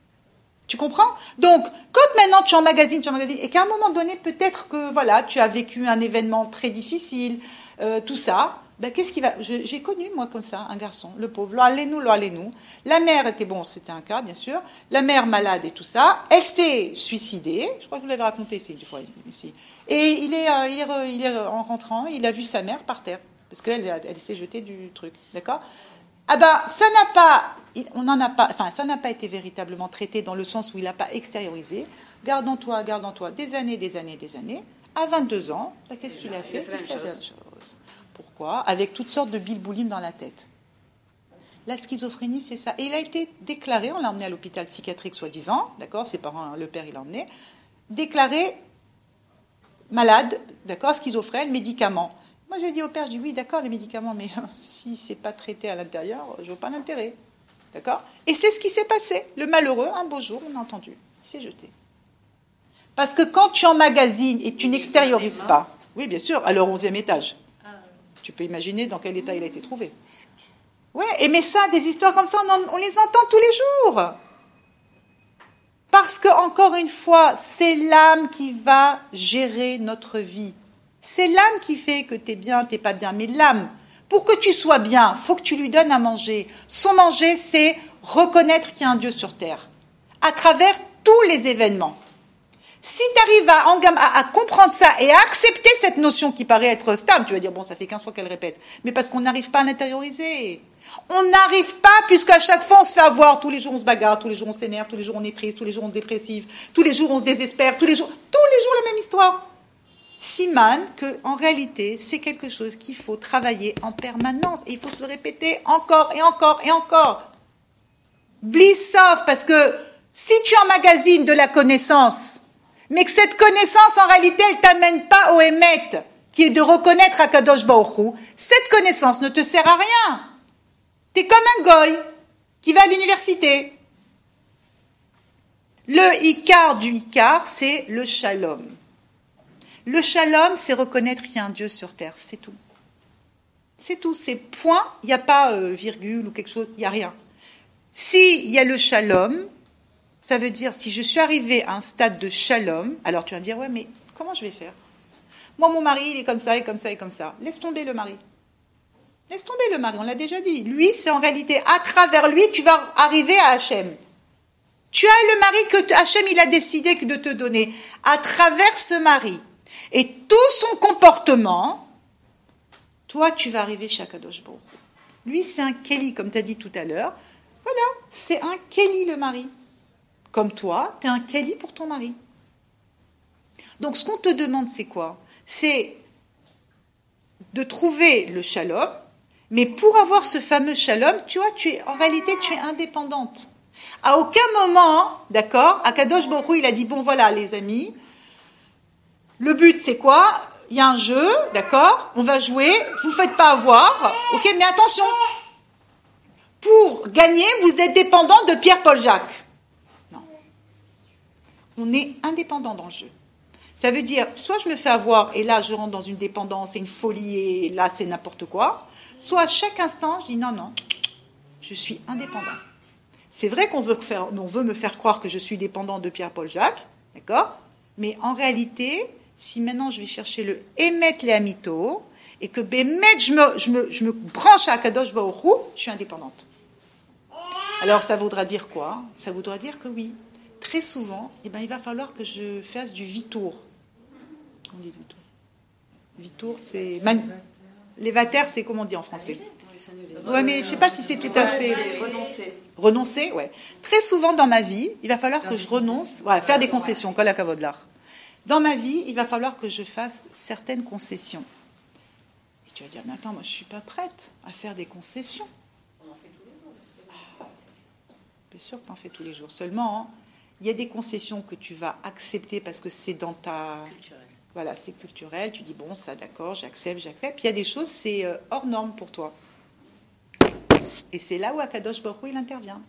Tu comprends ? Donc, quand maintenant tu emmagasines, et qu'à un moment donné, peut-être que voilà, tu as vécu un événement très difficile, tout ça, ben, qu'est-ce qui va ? J'ai connu, moi, comme ça, un garçon, le pauvre, lo allez-nous. La mère était, bon, c'était un cas, bien sûr, la mère malade et tout ça, elle s'est suicidée, je crois que je vous l'avais raconté ici, une fois, ici. Et il est en rentrant, il a vu sa mère par terre, parce qu'elle s'est jetée du truc, d'accord ? Ah ben, ça n'a pas été véritablement traité dans le sens où il n'a pas extériorisé. Garde en toi, des années. À 22 ans, ben, qu'est-ce qu'il a fait ? Il fait la même chose. Pourquoi ? Avec toutes sortes de bilboulim dans la tête. La schizophrénie, c'est ça. Et il a été déclaré, on l'a emmené à l'hôpital psychiatrique soi-disant, d'accord ? Ses parents, le père, il l'a emmené, déclaré malade, d'accord, schizophrène, médicaments. Moi, j'ai dit au père, je dis oui, d'accord, les médicaments, mais si c'est pas traité à l'intérieur, je vois pas l'intérêt, d'accord ? Et c'est ce qui s'est passé. Le malheureux, un beau jour, on a entendu, il s'est jeté. Parce que quand tu emmagasines et tu n'extériorises pas, oui, bien sûr, à leur 11e étage, tu peux imaginer dans quel état il a été trouvé. Ouais, et mais ça, des histoires comme ça, on les entend tous les jours. Parce que, encore une fois, c'est l'âme qui va gérer notre vie. C'est l'âme qui fait que t'es bien, t'es pas bien. Mais l'âme, pour que tu sois bien, faut que tu lui donnes à manger. Son manger, c'est reconnaître qu'il y a un Dieu sur terre. À travers tous les événements. Si tu arrives à comprendre ça et à accepter cette notion qui paraît être stable, tu vas dire, bon, ça fait 15 fois qu'elle répète. Mais parce qu'on n'arrive pas à l'intérioriser. On n'arrive pas, puisqu'à chaque fois on se fait avoir, tous les jours on se bagarre, tous les jours on s'énerve, tous les jours on est triste, tous les jours on est dépressif, tous les jours on se désespère, tous les jours la même histoire. Siman, que en réalité, c'est quelque chose qu'il faut travailler en permanence. Et il faut se le répéter encore et encore et encore. Blissof, parce que si tu emmagasines de la connaissance, mais que cette connaissance, en réalité, elle t'amène pas au Hémet, qui est de reconnaître Akadosh Baruch Hu, cette connaissance ne te sert à rien. T'es comme un goy qui va à l'université. Le Ikar du Ikar, c'est le Shalom. Le Shalom, c'est reconnaître qu'il y a un Dieu sur terre, c'est tout. C'est tout, c'est point, il n'y a pas virgule ou quelque chose, il n'y a rien. S'il y a le shalom, ça veut dire, si je suis arrivée à un stade de shalom, alors tu vas me dire, ouais, mais comment je vais faire? Moi, mon mari, il est comme ça, et comme ça, et comme ça. Laisse tomber le mari. Laisse tomber le mari, on l'a déjà dit. Lui, c'est en réalité, à travers lui, tu vas arriver à Hachem. Tu as le mari que Hachem, il a décidé de te donner. À travers ce mari, et tout son comportement, toi, tu vas arriver chez Akadosh Baruch Hu. Lui, c'est un Kéli, comme tu as dit tout à l'heure. Voilà, c'est un Kéli, le mari. Comme toi, tu es un Kéli pour ton mari. Donc, ce qu'on te demande, c'est quoi? C'est de trouver le shalom, mais pour avoir ce fameux shalom, tu vois, en réalité, tu es indépendante. À aucun moment, d'accord, Akadosh Baruch Hu, il a dit, bon, voilà, les amis, le but, c'est quoi? Il y a un jeu, d'accord, on va jouer, vous ne faites pas avoir, ok, mais attention, pour gagner, vous êtes dépendant de Pierre-Paul Jacques. Non. On est indépendant dans le jeu. Ça veut dire, soit je me fais avoir, et là, je rentre dans une dépendance et une folie, et là, c'est n'importe quoi, soit à chaque instant, je dis, non, non, je suis indépendant. C'est vrai qu'on veut me faire croire que je suis dépendant de Pierre-Paul Jacques, d'accord, mais en réalité, si maintenant je vais chercher le Emet le Amito, et que Bémet, je me branche à Akadosh Baruch Hu, je suis indépendante. Alors ça voudra dire quoi? Ça voudra dire que oui, très souvent, il va falloir que je fasse du vitour. On dit vitour. Vitour, c'est... Les vatères, c'est comment on dit en français? Ouais, mais je ne sais pas si c'est tout à fait... Renoncer. Renoncer, ouais. Très souvent dans ma vie, il va falloir que je renonce, voilà, faire des concessions, kol hakavod lach. Dans ma vie, il va falloir que je fasse certaines concessions. Et tu vas dire, mais attends, moi je ne suis pas prête à faire des concessions. On en fait tous les jours. Bien sûr que tu en fais tous les jours. Seulement, hein, il y a des concessions que tu vas accepter parce que c'est dans ta... Culturel. Voilà, c'est culturel. Tu dis, bon, ça d'accord, j'accepte. Puis il y a des choses, c'est hors norme pour toi. Et c'est là où Akadosh Baruch Hu, il intervient.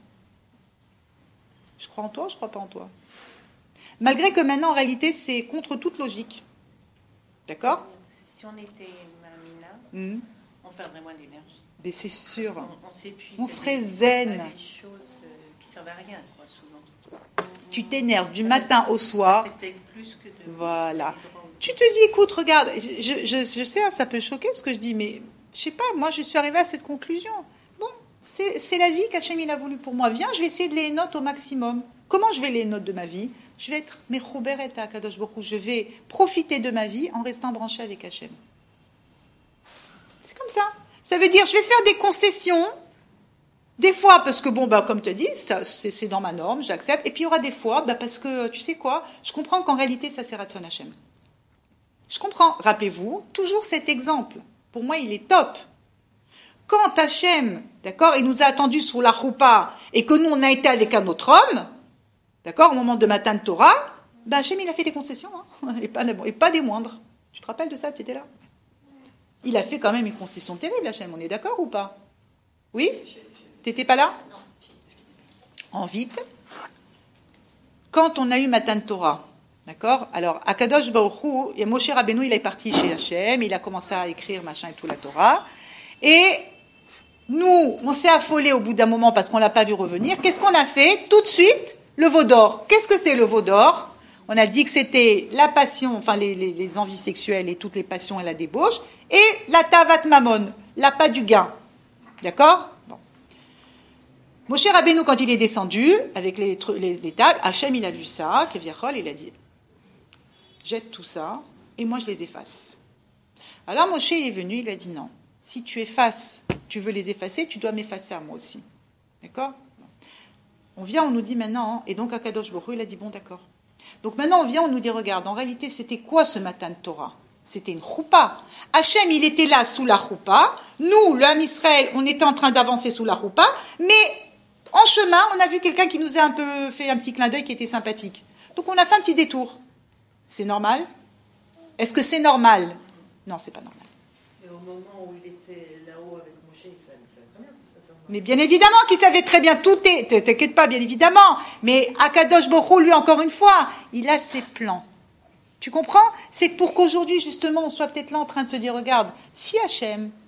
Je crois en toi ou je ne crois pas en toi? Malgré que maintenant, en réalité, c'est contre toute logique. D'accord? Si on était Mamina, on perdrait moins d'énergie. Mais c'est sûr. On s'épuise. On serait zen. Des choses qui servent à rien, quoi, souvent. Tu t'énerves du matin au soir. C'était plus que de... Voilà. Tu te dis, écoute, regarde, je sais, hein, ça peut choquer ce que je dis, mais je sais pas, moi je suis arrivée à cette conclusion. Bon, c'est la vie qu'Hachem il a voulu pour moi. Viens, je vais essayer de les noter au maximum. Comment je vais les noter de ma vie? Je vais être mechuberet à Kadosh Baruch Hu. Je vais profiter de ma vie en restant branchée avec Hachem. C'est comme ça. Ça veut dire, je vais faire des concessions. Des fois, parce que, bon, comme tu as dit, c'est dans ma norme, j'accepte. Et puis, il y aura des fois, parce que, tu sais quoi, je comprends qu'en réalité, ça c'est Ratson Hachem. Je comprends. Rappelez-vous, toujours cet exemple. Pour moi, il est top. Quand Hachem, d'accord, il nous a attendus sur la choupa et que nous, on a été avec un autre homme, d'accord, au moment de Matan Torah, Hachem, il a fait des concessions, hein, et pas des moindres. Tu te rappelles de ça, tu étais là? Il a fait quand même une concession terrible, Hachem, on est d'accord ou pas? Oui? T'étais pas là? En vite. Quand on a eu Matan Torah, d'accord? Alors, Akadosh Baruch Hu, et Moshe Rabbeinu, il est parti chez Hachem, il a commencé à écrire machin et tout la Torah. Et nous, on s'est affolés au bout d'un moment parce qu'on l'a pas vu revenir. Qu'est-ce qu'on a fait? Tout de suite, le veau d'or. Qu'est-ce que c'est le veau d'or? On a dit que c'était la passion, enfin les envies sexuelles et toutes les passions et la débauche, et la tavat mamon, l'appât du gain. D'accord? Bon. Moshe Rabbeinu, quand il est descendu avec les tables, Hachem, il a vu ça, Keviachol, il a dit, jette tout ça, et moi je les efface. Alors Moshe il est venu, il lui a dit non, si tu veux les effacer, tu dois m'effacer à moi aussi. D'accord? On vient, on nous dit maintenant, et donc Akadosh Baruch Hu, il a dit bon d'accord. Donc maintenant on vient, on nous dit regarde, en réalité c'était quoi ce Matan Torah? C'était une choupa. Hachem, il était là sous la choupa, nous, le Ham Israël, on était en train d'avancer sous la choupa, mais en chemin, on a vu quelqu'un qui nous a un peu fait un petit clin d'œil qui était sympathique. Donc on a fait un petit détour. C'est normal? Est-ce que c'est normal? Non, c'est pas normal. Mais au moment où il était là-haut avec Moshe, il savait très bien ce qui se passait. Mais bien évidemment qu'il savait très bien, t'inquiète pas, bien évidemment. Mais Akadosh Baruch Hu, lui, encore une fois, il a ses plans. Tu comprends? C'est pour qu'aujourd'hui, justement, on soit peut-être là en train de se dire, regarde, si Hachem,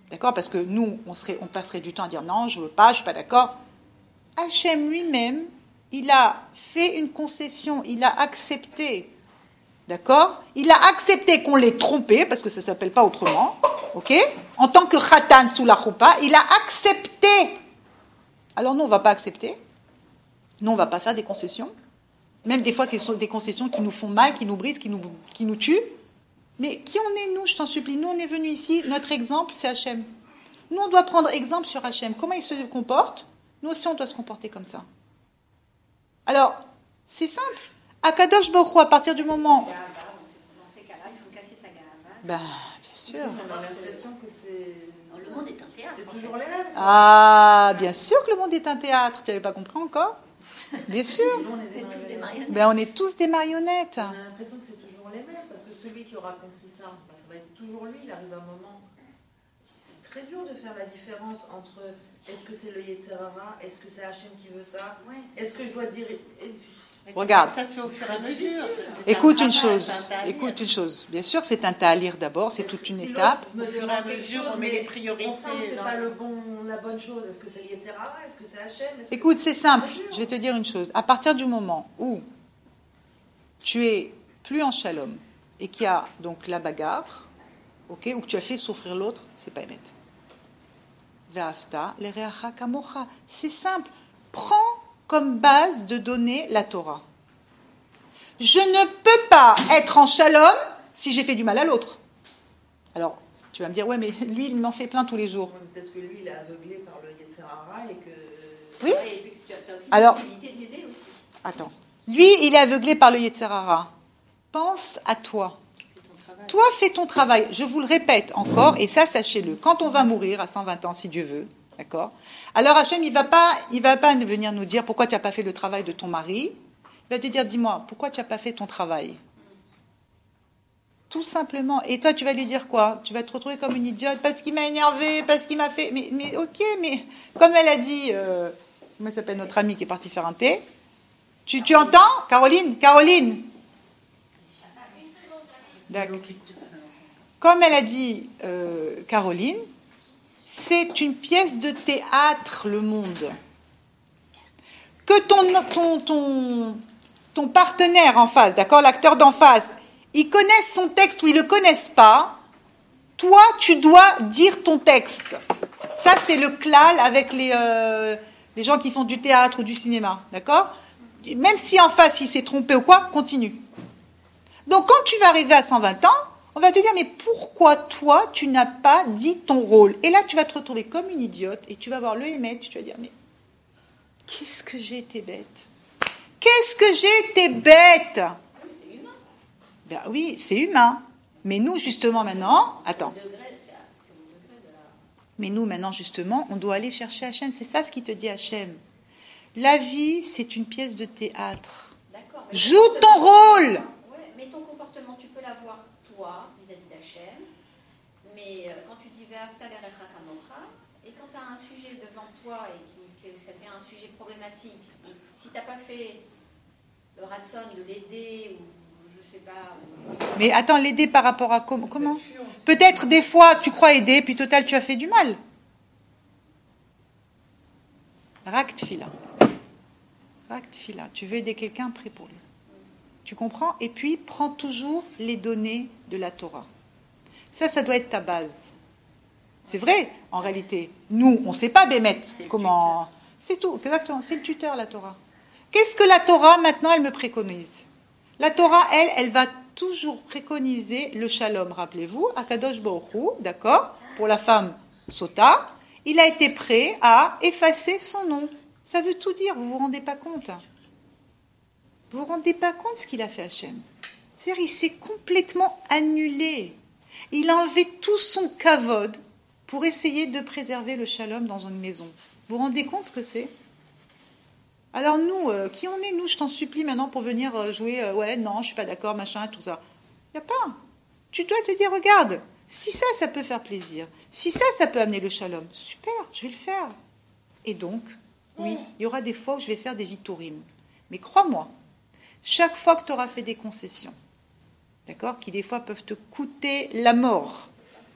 D'accord? Parce que nous, on passerait du temps à dire non, je veux pas, je suis pas d'accord. Hachem lui-même, il a fait une concession, il a accepté. D'accord? Il a accepté qu'on l'ait trompé, parce que ça ne s'appelle pas autrement. Ok? En tant que khatan sous la choupa, il a accepté. Alors nous, on ne va pas accepter. Nous, on ne va pas faire des concessions. Même des fois, qui sont des concessions qui nous font mal, qui nous brisent, qui nous tuent. Mais qui on est, nous, je t'en supplie? Nous, on est venus ici, notre exemple, c'est Hachem. Nous, on doit prendre exemple sur Hachem. Comment il se comporte? Nous aussi, on doit se comporter comme ça. Alors, c'est simple. Akadosh Baruch Hu, à partir du moment... Dans ces cas-là, il faut casser sa gave. Ben, bien sûr. On a l'impression que Le monde est un théâtre. c'est en toujours fait. les mêmes. Ah, bien sûr que le monde est un théâtre. Tu n'avais pas compris encore? Bien sûr. Nous, on est On est tous des marionnettes. marionnettes. Ben, on est tous des marionnettes. On a l'impression que c'est toujours les mêmes, parce que celui qui aura compris ça, ben, ça va être toujours lui, il arrive un moment. C'est très dur de faire la différence entre est-ce que c'est le Yetzirara, est-ce que c'est Hachem qui veut ça, Ouais. est-ce que je dois dire... Regarde. Ça se fait au fur et à mesure. Écoute C'est un une travail, chose. c'est un tahlir. Écoute une chose. Bien sûr, c'est un talir d'abord. C'est toute une Si étape. l'autre me Au fur et demande à quelque mesure, chose, on met mais les priorités, on sent que c'est non. pas la bonne chose. Est-ce que c'est le Yetzirara, est-ce que c'est Hachem, est-ce que- Écoute, c'est simple. dur. Je vais te dire une chose. À partir du moment où tu es plus en shalom et qu'il y a donc la bagarre, ok, ou que tu as fait souffrir l'autre, c'est pas émet. Ve'afta l'ereacha kamocha. C'est simple. Prends comme base de donner la Torah. Je ne peux pas être en shalom si j'ai fait du mal à l'autre. Alors, tu vas me dire, ouais, mais lui, il m'en fait plein tous les jours. Peut-être que lui, il est aveuglé par le Yetzirara et que... Oui. Ouais, et puis tu as aussi Alors- la possibilité de l'aider aussi. Attends. Lui, il est aveuglé par le Yetzirara. Pense à toi. Toi, fais ton travail. Je vous le répète encore, et ça, sachez-le. Quand on va mourir à 120 ans, si Dieu veut, d'accord? Alors Hachem, il va pas venir nous dire pourquoi tu n'as pas fait le travail de ton mari. Il va te dire, dis-moi, pourquoi tu n'as pas fait ton travail? Tout simplement. Et toi, tu vas lui dire quoi? Tu vas te retrouver comme une idiote parce qu'il m'a énervé, parce qu'il m'a fait... Mais ok, mais comme elle a dit, comment s'appelle notre amie qui est partie faire un thé? Tu entends? Caroline. D'accord. Comme elle a dit Caroline, c'est une pièce de théâtre, le monde. Que ton partenaire en face, d'accord, l'acteur d'en face, il connaisse son texte ou il ne le connaisse pas, toi, tu dois dire ton texte. Ça, c'est le klal avec les gens qui font du théâtre ou du cinéma, d'accord? Même si en face, il s'est trompé ou quoi, continue. Donc, quand tu vas arriver à 120 ans, on va te dire, mais pourquoi toi, tu n'as pas dit ton rôle? Et là, tu vas te retrouver comme une idiote et tu vas voir le Hémet, tu vas dire, mais qu'est-ce que j'ai été bête? Qu'est-ce que j'ai été bête? C'est humain. Ben oui, c'est humain. Mais nous, justement, maintenant, attends. C'est le degré de la... Mais nous, maintenant, justement, on doit aller chercher Hachem. C'est ça ce qui te dit Hachem. La vie, c'est une pièce de théâtre. D'accord. mais Joue ton ton rôle. Ouais, mais ton comportement, tu peux l'avoir toi vis-à-vis d'Hachem, mais quand tu dis Ve'afta l'erecha kamocha, et quand tu as un sujet devant toi et que ça devient un sujet problématique, et si tu n'as pas fait le ratson de l'aider, ou je sais pas... Mais attends, l'aider par rapport à comment? Peut-être des fois, tu crois aider, puis total, tu as fait du mal. Raktfila. Tu veux aider quelqu'un, prie pour lui. Tu comprends? Et puis, prends toujours les données de la Torah. Ça doit être ta base. C'est vrai, en réalité. Nous, on ne sait pas, Bémet, comment... C'est tout, exactement. C'est le tuteur, la Torah. Qu'est-ce que la Torah, maintenant, elle me préconise? La Torah, elle va toujours préconiser le shalom. Rappelez-vous, Akadosh Baruch Hu, d'accord? Pour la femme Sota, il a été prêt à effacer son nom. Ça veut tout dire, vous vous rendez pas compte. Vous vous rendez pas compte ce qu'il a fait Hachem. C'est-à-dire, il s'est complètement annulé. Il a enlevé tout son kavod pour essayer de préserver le shalom dans une maison. Vous vous rendez compte ce que c'est? Alors nous, qui on est, nous, je t'en supplie maintenant pour venir jouer, ouais, non, je suis pas d'accord, machin, tout ça. Il n'y a pas. Tu dois te dire, regarde, si ça peut faire plaisir, si ça peut amener le shalom, super, je vais le faire. Et donc, oui, il y aura des fois où je vais faire des vitourim. Mais crois-moi, chaque fois que tu auras fait des concessions, d'accord, qui des fois peuvent te coûter la mort,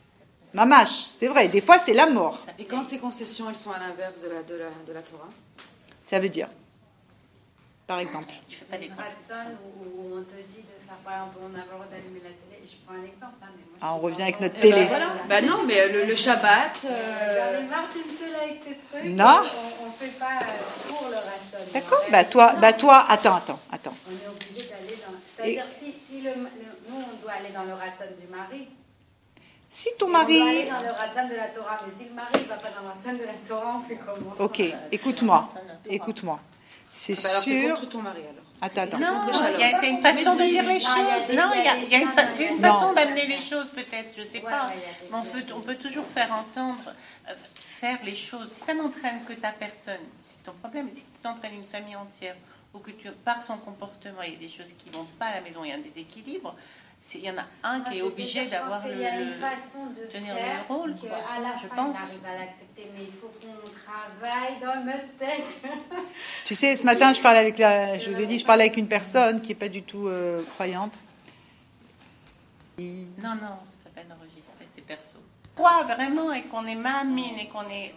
Mamash, c'est vrai, des fois c'est la mort. Et quand ces concessions, elles sont à l'inverse de la Torah? Ça veut dire, par exemple. Tu fais pas des Ratson où on te dit de faire, par exemple, on a le droit d'allumer la télé. Je prends un exemple. Hein, mais moi, Ah, on revient avec notre Eh télé. ben, voilà. Non, mais le Shabbat... J'en ai marre, tu me fais là avec tes trucs. Non. On fait pas pour le Ratson. D'accord, toi, attends. On est obligé d'aller dans... C'est-à-dire, si nous, on doit aller dans le Ratson du mari... Si ton on doit aller mari... dans le Ratson de la Torah, mais si le mari ne va pas dans le Ratson de la Torah, on fait comment? Ok, écoute-moi. C'est Ah bah alors c'est sûr... contre ton mari, alors. Attends. Non, contre le shalom. c'est une façon de dire les choses. Non, c'est une Non. façon d'amener les choses peut-être, je sais pas. il y a des- Mais on peut toujours faire entendre, faire les choses. Si ça n'entraîne que ta personne, c'est ton problème. Mais si tu entraînes une famille entière ou que par son comportement, il y a des choses qui vont pas à la maison, il y a un déséquilibre. Il y en a un qui est obligé d'avoir Il y a une façon de tenir faire le rôle, qu'à quoi, la je fin, pense. on arrive à l'accepter, mais il faut qu'on travaille dans notre tête. Tu sais, ce matin, je vous ai dit, je parlais avec une personne qui n'est pas du tout croyante. Non, c'est pas peine d'enregistrer, c'est perso. Crois vraiment et qu'on est mamine et qu'on est...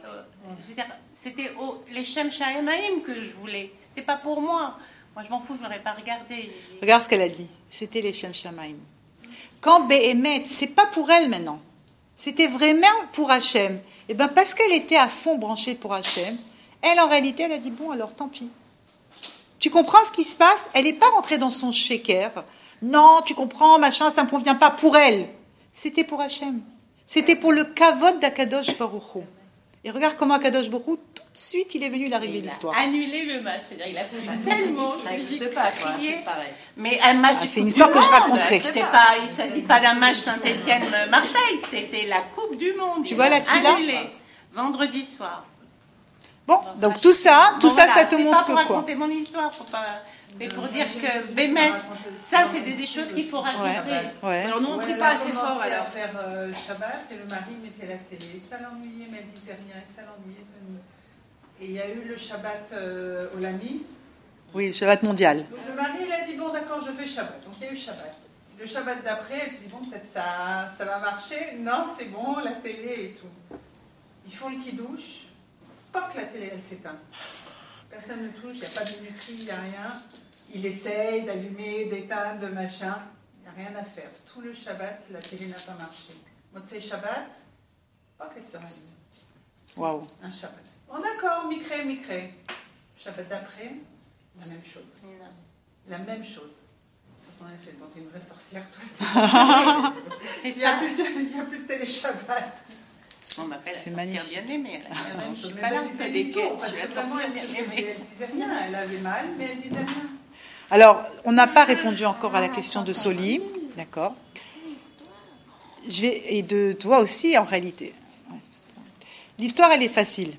c'était les Shem Shamaim que je voulais. C'était pas pour moi. Moi, je m'en fous, je n'aurais pas regardé. Regarde ce qu'elle a dit. C'était les Shem Shamaim. Quand Behemet, c'est pas pour elle maintenant. C'était vraiment pour Hachem. Et bien, parce qu'elle était à fond branchée pour Hachem, elle, en réalité, elle a dit, bon, alors, tant pis. Tu comprends ce qui se passe? Elle n'est pas rentrée dans son shaker. Non, tu comprends, machin, ça ne me convient pas pour elle. C'était pour Hachem. C'était pour le kavod d'Akadosh Baruch Hu. Et regarde comment Akadosh Baruch Hu, tout de suite, il est venu la régler l'histoire. Annulé le match, c'est-à-dire il a plu tellement. Ça n'existe pas, quoi. crié. C'est pareil. Mais un match. C'est une histoire que je raconterai. Il ne s'agit pas d'un match Saint-Étienne-Marseille, c'était la Coupe du Monde. Tu vois la Tchila? Annulé vendredi soir. Bon, donc tout ça, ça te montre que que quoi? quoi? Raconter mon histoire, faut pas. Mais pour dire que Bémet, ça c'est des choses qu'il faut raconter. Ouais. Alors nous, on ne prie Elle pas a assez fort, commencé à alors. faire Shabbat et le mari mettait la télé. Ça l'ennuyait, mais elle disait rien. Ça l'ennuyait. Et il y a eu le Shabbat au Lami. Oui, Shabbat mondial. Donc le mari, il a dit, bon d'accord, je fais Shabbat. Donc il y a eu Shabbat. Le Shabbat d'après, elle s'est dit, bon, peut-être ça va marcher. Non, c'est bon, la télé et tout. Ils font le kidouche. Pas que la télé, elle s'éteint. Personne ne touche, il n'y a pas de minuterie, il n'y a rien. Il essaye d'allumer, d'éteindre, de machin. Il n'y a rien à faire. Tout le Shabbat, la télé n'a pas marché. Motzei Shabbat, pas qu'elle se rallume. Waouh. Un Shabbat. Bon d'accord, Mikré. Shabbat d'après, la même chose. La même chose. Surtout en effet, quand tu es une vraie sorcière, toi, C'est il n'y a ça. plus de télé Shabbat. On m'appelle C'est la magnifique. sorcière bien aimée. La même Je chose. suis Mais pas là, vas-y, c'est dis des tout, quêtes. parce Je que suis la vraiment, sorcière bien aimée. elle disait rien. Elle avait mal, mais elle disait rien. Alors, on n'a pas répondu encore à la question de Soli, d'accord? Et de toi aussi, en réalité. L'histoire, elle est facile.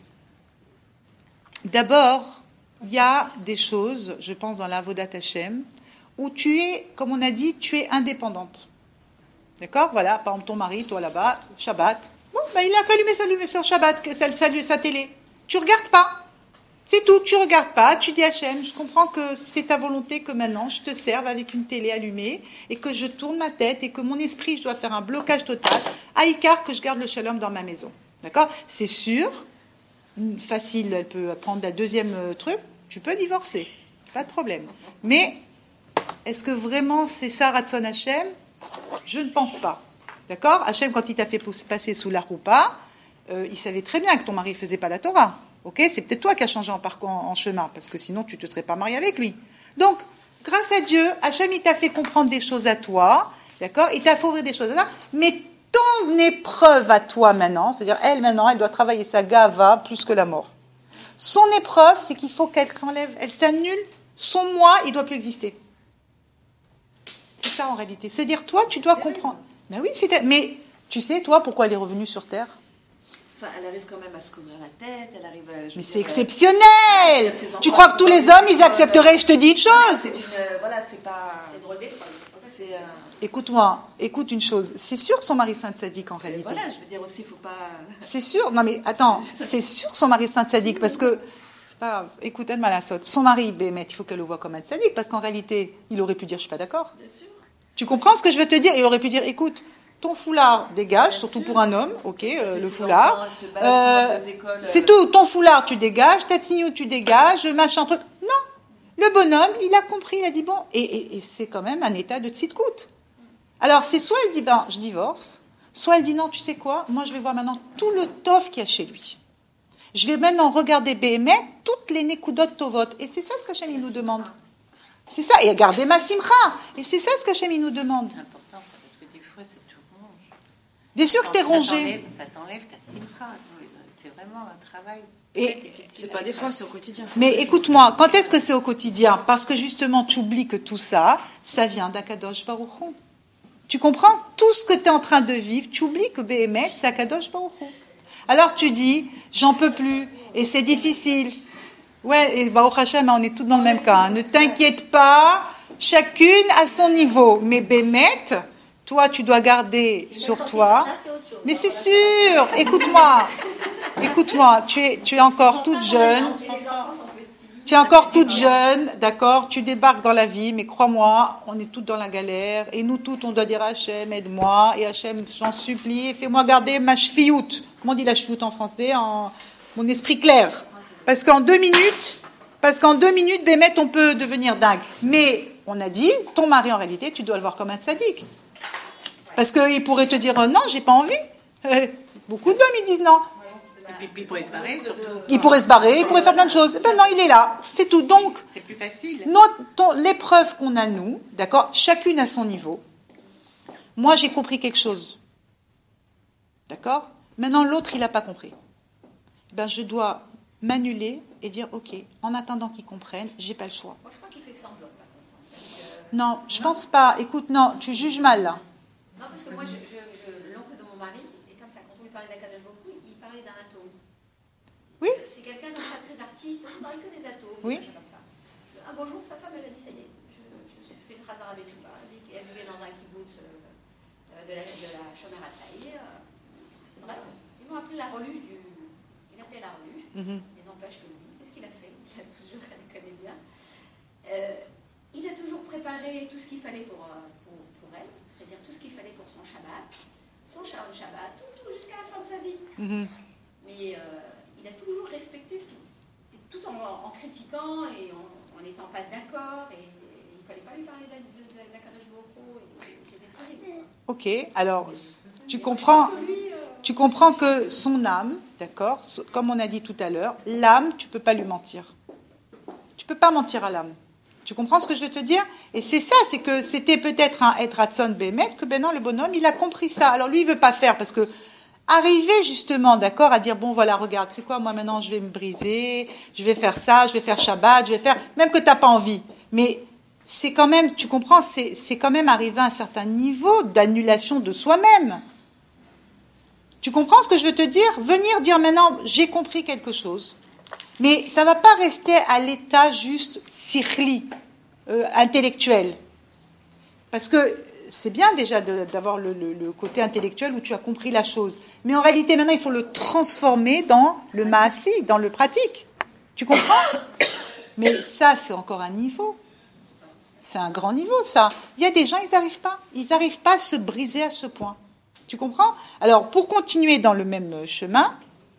D'abord, il y a des choses, je pense, dans l'Avodat Hashem, où tu es, comme on a dit, tu es indépendante. D'accord? Voilà, par exemple, ton mari, toi là-bas, Shabbat. Bon, ben, il a qu'allumé son Shabbat, sa télé. Tu regardes pas. C'est tout, tu regardes pas, tu dis Hachem, je comprends que c'est ta volonté que maintenant je te serve avec une télé allumée et que je tourne ma tête et que mon esprit, je dois faire un blocage total, à Icar que je garde le shalom dans ma maison. D'accord? C'est sûr, facile, elle peut prendre la deuxième truc, tu peux divorcer, pas de problème. Mais est-ce que vraiment c'est ça Ratzon Hachem? Je ne pense pas. D'accord? Hachem, quand il t'a fait passer sous la roupa, il savait très bien que ton mari faisait pas la Torah. Ok, c'est peut-être toi qui as changé en chemin, parce que sinon tu ne te serais pas marié avec lui. Donc, grâce à Dieu, Hachem, il t'a fait comprendre des choses à toi, d'accord? Il t'a fait ouvrir des choses à toi, mais ton épreuve à toi maintenant, c'est-à-dire elle maintenant, elle doit travailler sa gava plus que la mort. Son épreuve, c'est qu'il faut qu'elle s'enlève, elle s'annule, son moi, il ne doit plus exister. C'est ça en réalité. C'est-à-dire, toi, tu dois comprendre. Ben oui, mais tu sais, toi, pourquoi elle est revenue sur Terre? Enfin, elle arrive quand même à se couvrir la tête, elle arrive à... Mais c'est exceptionnel! Tu crois que tous les hommes, ils accepteraient? Je te dis une chose. Voilà, c'est pas... C'est drôle d'épreuve. Écoute-moi, écoute une chose. C'est sûr que son mari Saint Sadique en réalité. Voilà, je veux dire aussi, il faut pas... C'est sûr. Non mais attends, c'est sûr son mari Saint Sadique parce que c'est pas grave. Écoute, elle m'a la saute. Son mari, Bémet, il faut qu'elle le voie comme un Sadique parce qu'en réalité, il aurait pu dire je suis pas d'accord. Bien sûr. Tu comprends ce que je veux te dire? Il aurait pu dire écoute, ton foulard dégage, surtout pour un homme, ok, le foulard. Enfants, se baladent dans les écoles, C'est tout, ton foulard tu dégages, ta tignou tu dégages, machin truc. Non, le bonhomme, il a compris, il a dit bon, et c'est quand même un état de tzidkout. Alors c'est soit elle dit ben je divorce, soit elle dit non, tu sais quoi, moi je vais voir maintenant tout le tov qu'il y a chez lui. Je vais maintenant regarder Béhémet, toutes les Nekudot Tovot. Et c'est ça ce qu'Hachem il nous demande. C'est ça, et garder ma simcha. Et c'est ça ce qu'Hachem il nous demande. C'est important ça, parce que des fois c'est tout ronge. Bien sûr que t'es rongé. Ça t'enlève ta simcha. C'est vraiment un travail. C'est pas des fois, c'est au quotidien. Mais écoute-moi, quand est-ce que c'est au quotidien? Parce que justement, tu oublies que tout ça, ça vient d'Akadosh Baruch Hu. Tu comprends? Tout ce que tu es en train de vivre, tu oublies que Béhémet, c'est Akadosh Baruch Hu. Alors tu dis, j'en peux plus, et c'est difficile. Ouais, et Baruch Hashem, on est tous dans le même cas. Hein. Ne t'inquiète pas, chacune à son niveau. Mais Béhémet, toi, tu dois garder sur toi. Mais c'est sûr, écoute-moi, tu es encore toute jeune. Tu es encore toute jeune, d'accord, tu débarques dans la vie, mais crois-moi, on est toutes dans la galère, et nous toutes, on doit dire Hachem, aide-moi, et Hachem, j'en supplie, fais-moi garder ma shfiout. Comment on dit la shfiout en français? Mon esprit clair. Parce qu'en 2 minutes, Bémet, on peut devenir dingue. Mais, on a dit, ton mari, en réalité, tu dois le voir comme un tzaddik. Parce qu'il pourrait te dire, non, j'ai pas envie. Beaucoup d'hommes, ils disent non. Et puis il pourrait se barrer, surtout. Il pourrait se barrer, il pourrait faire plein de choses. Ben non, il est là. C'est tout. Donc, c'est plus facile. L'épreuve qu'on a, nous, d'accord, chacune à son niveau. Moi, j'ai compris quelque chose. D'accord? Maintenant, l'autre, il n'a pas compris. Ben, je dois m'annuler et dire, ok, en attendant qu'il comprenne, j'ai pas le choix. Moi, je crois qu'il fait semblant. Non, je pense pas. Écoute, non, tu juges mal, là. Non, parce que moi, l'oncle de mon mari, et comme ça, quand on lui parlait d'Akadosh Baruch Hu, il parlait d'un atome. Oui. C'est quelqu'un comme ça, très artiste, il ne parlait que des atomes. Oui. Comme ça. Un beau jour, sa femme, elle a dit, ça y est, je fais le Khazar avec Chouba. Elle vivait dans un kibbutz de la Shomer Hatzaïr. Bref, ils m'ont appelé la reluche du... Il appelait la reluche. Et n'empêche que lui, qu'est-ce qu'il a fait? Il a toujours, elle le connaît bien. Il a toujours préparé tout ce qu'il fallait pour elle, c'est-à-dire tout ce qu'il fallait pour son Shabbat, son Shabbat, tout jusqu'à la fin de sa vie. Mais il a toujours respecté tout en critiquant et en n'étant pas d'accord, et il ne fallait pas lui parler de la Kadosh Baruch Hu, et c'était terrible. Ok, alors, tu comprends que son âme, d'accord, comme on a dit tout à l'heure, l'âme, tu ne peux pas lui mentir. Tu ne peux pas mentir à l'âme. Tu comprends ce que je veux te dire? Et c'est ça, c'est que c'était peut-être un être Hatson Bémet, que ben non, le bonhomme, il a compris ça. Alors lui, il veut pas faire, parce que arriver justement, d'accord, à dire, bon voilà, regarde, c'est quoi, moi maintenant, je vais me briser, je vais faire ça, je vais faire Shabbat, je vais faire, même que t'as pas envie. Mais c'est quand même, tu comprends, c'est quand même arriver à un certain niveau d'annulation de soi-même. Tu comprends ce que je veux te dire? Venir dire maintenant, j'ai compris quelque chose. Mais ça ne va pas rester à l'état juste sikhli, intellectuel. Parce que c'est bien déjà d'avoir le côté intellectuel où tu as compris la chose. Mais en réalité, maintenant, il faut le transformer dans le maasi, dans le pratique. Tu comprends? Mais ça, c'est encore un niveau. C'est un grand niveau, ça. Il y a des gens, ils n'arrivent pas. Ils n'arrivent pas à se briser à ce point. Tu comprends? Alors, pour continuer dans le même chemin,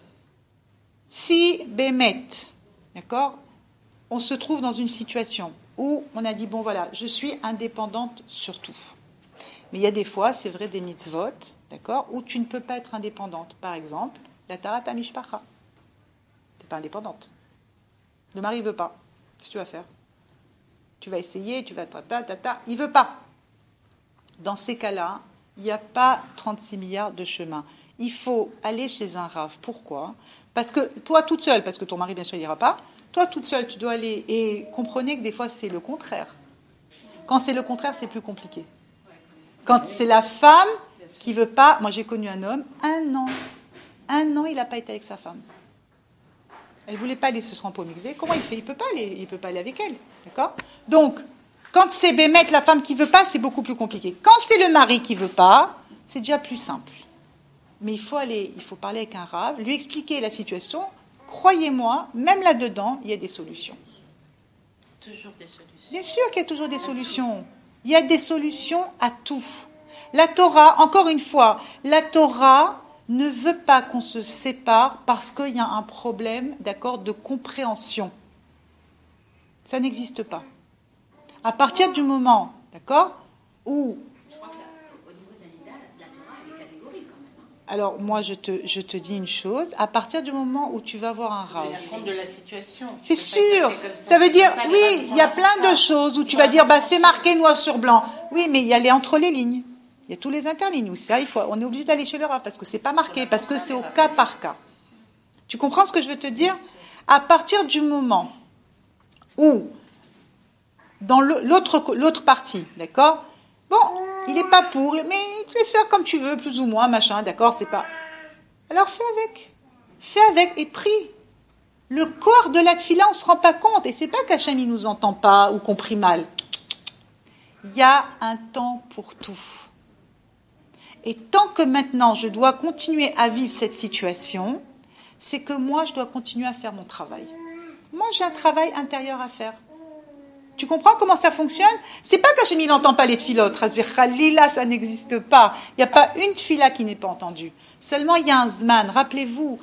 si Bémet, d'accord, on se trouve dans une situation où on a dit, bon voilà, je suis indépendante sur tout. Mais il y a des fois, c'est vrai, des mitzvot, d'accord, où tu ne peux pas être indépendante. Par exemple, la tarat amishpacha. Tu n'es pas indépendante. Le mari ne veut pas. Qu'est-ce que tu vas faire? Tu vas essayer, tu vas il ne veut pas. Dans ces cas-là, il n'y a pas 36 milliards de chemins. Il faut aller chez un rav. Pourquoi? Parce que toi toute seule, parce que ton mari bien sûr il n'ira pas, toi toute seule tu dois aller, et comprenez que des fois c'est le contraire. Quand c'est le contraire, c'est plus compliqué. Quand c'est la femme qui veut pas, moi j'ai connu un homme, un an il n'a pas été avec sa femme. Elle voulait pas aller se tremper au mikvé. Comment il fait? Il peut pas aller avec elle, d'accord? Donc quand c'est Bémet, la femme qui veut pas, c'est beaucoup plus compliqué. Quand c'est le mari qui veut pas, c'est déjà plus simple. Mais il faut parler avec un rav, lui expliquer la situation. Croyez-moi, même là-dedans, il y a des solutions. Toujours des solutions. Bien sûr qu'il y a toujours des solutions. Il y a des solutions à tout. La Torah, encore une fois, la Torah ne veut pas qu'on se sépare parce qu'il y a un problème, d'accord, de compréhension. Ça n'existe pas. À partir du moment, d'accord, où... Je crois qu'au niveau de la Torah, elle est catégorique quand même. Alors, moi, je te dis une chose. À partir du moment où tu vas voir un Rav, la compte de la situation. c'est sûr. Ça veut dire, oui, il y a plein de choses où tu vas dire, bah, c'est marqué noir sur blanc. Oui, mais il y a les entre les lignes. Il y a tous les interlignes. Où ça, on est obligé d'aller chez le Rav parce que c'est pas marqué, parce que c'est au cas par cas. Tu comprends ce que je veux te dire? À partir du moment où, dans l'autre partie, d'accord? Bon, il n'est pas pour, mais laisse faire comme tu veux, plus ou moins, machin, d'accord, c'est pas... Alors fais avec et prie. Le corps de la tefila, on ne se rend pas compte, et c'est pas qu'Hachem il nous entend pas ou qu'on prie mal. Il y a un temps pour tout. Et tant que maintenant je dois continuer à vivre cette situation, c'est que moi je dois continuer à faire mon travail. Moi j'ai un travail intérieur à faire. Tu comprends comment ça fonctionne? C'est pas qu'Hachem il n'entend pas les tfilotes. Khalila, ça n'existe pas. Il n'y a pas une tfila qui n'est pas entendue. Seulement il y a un zman. Rappelez-vous,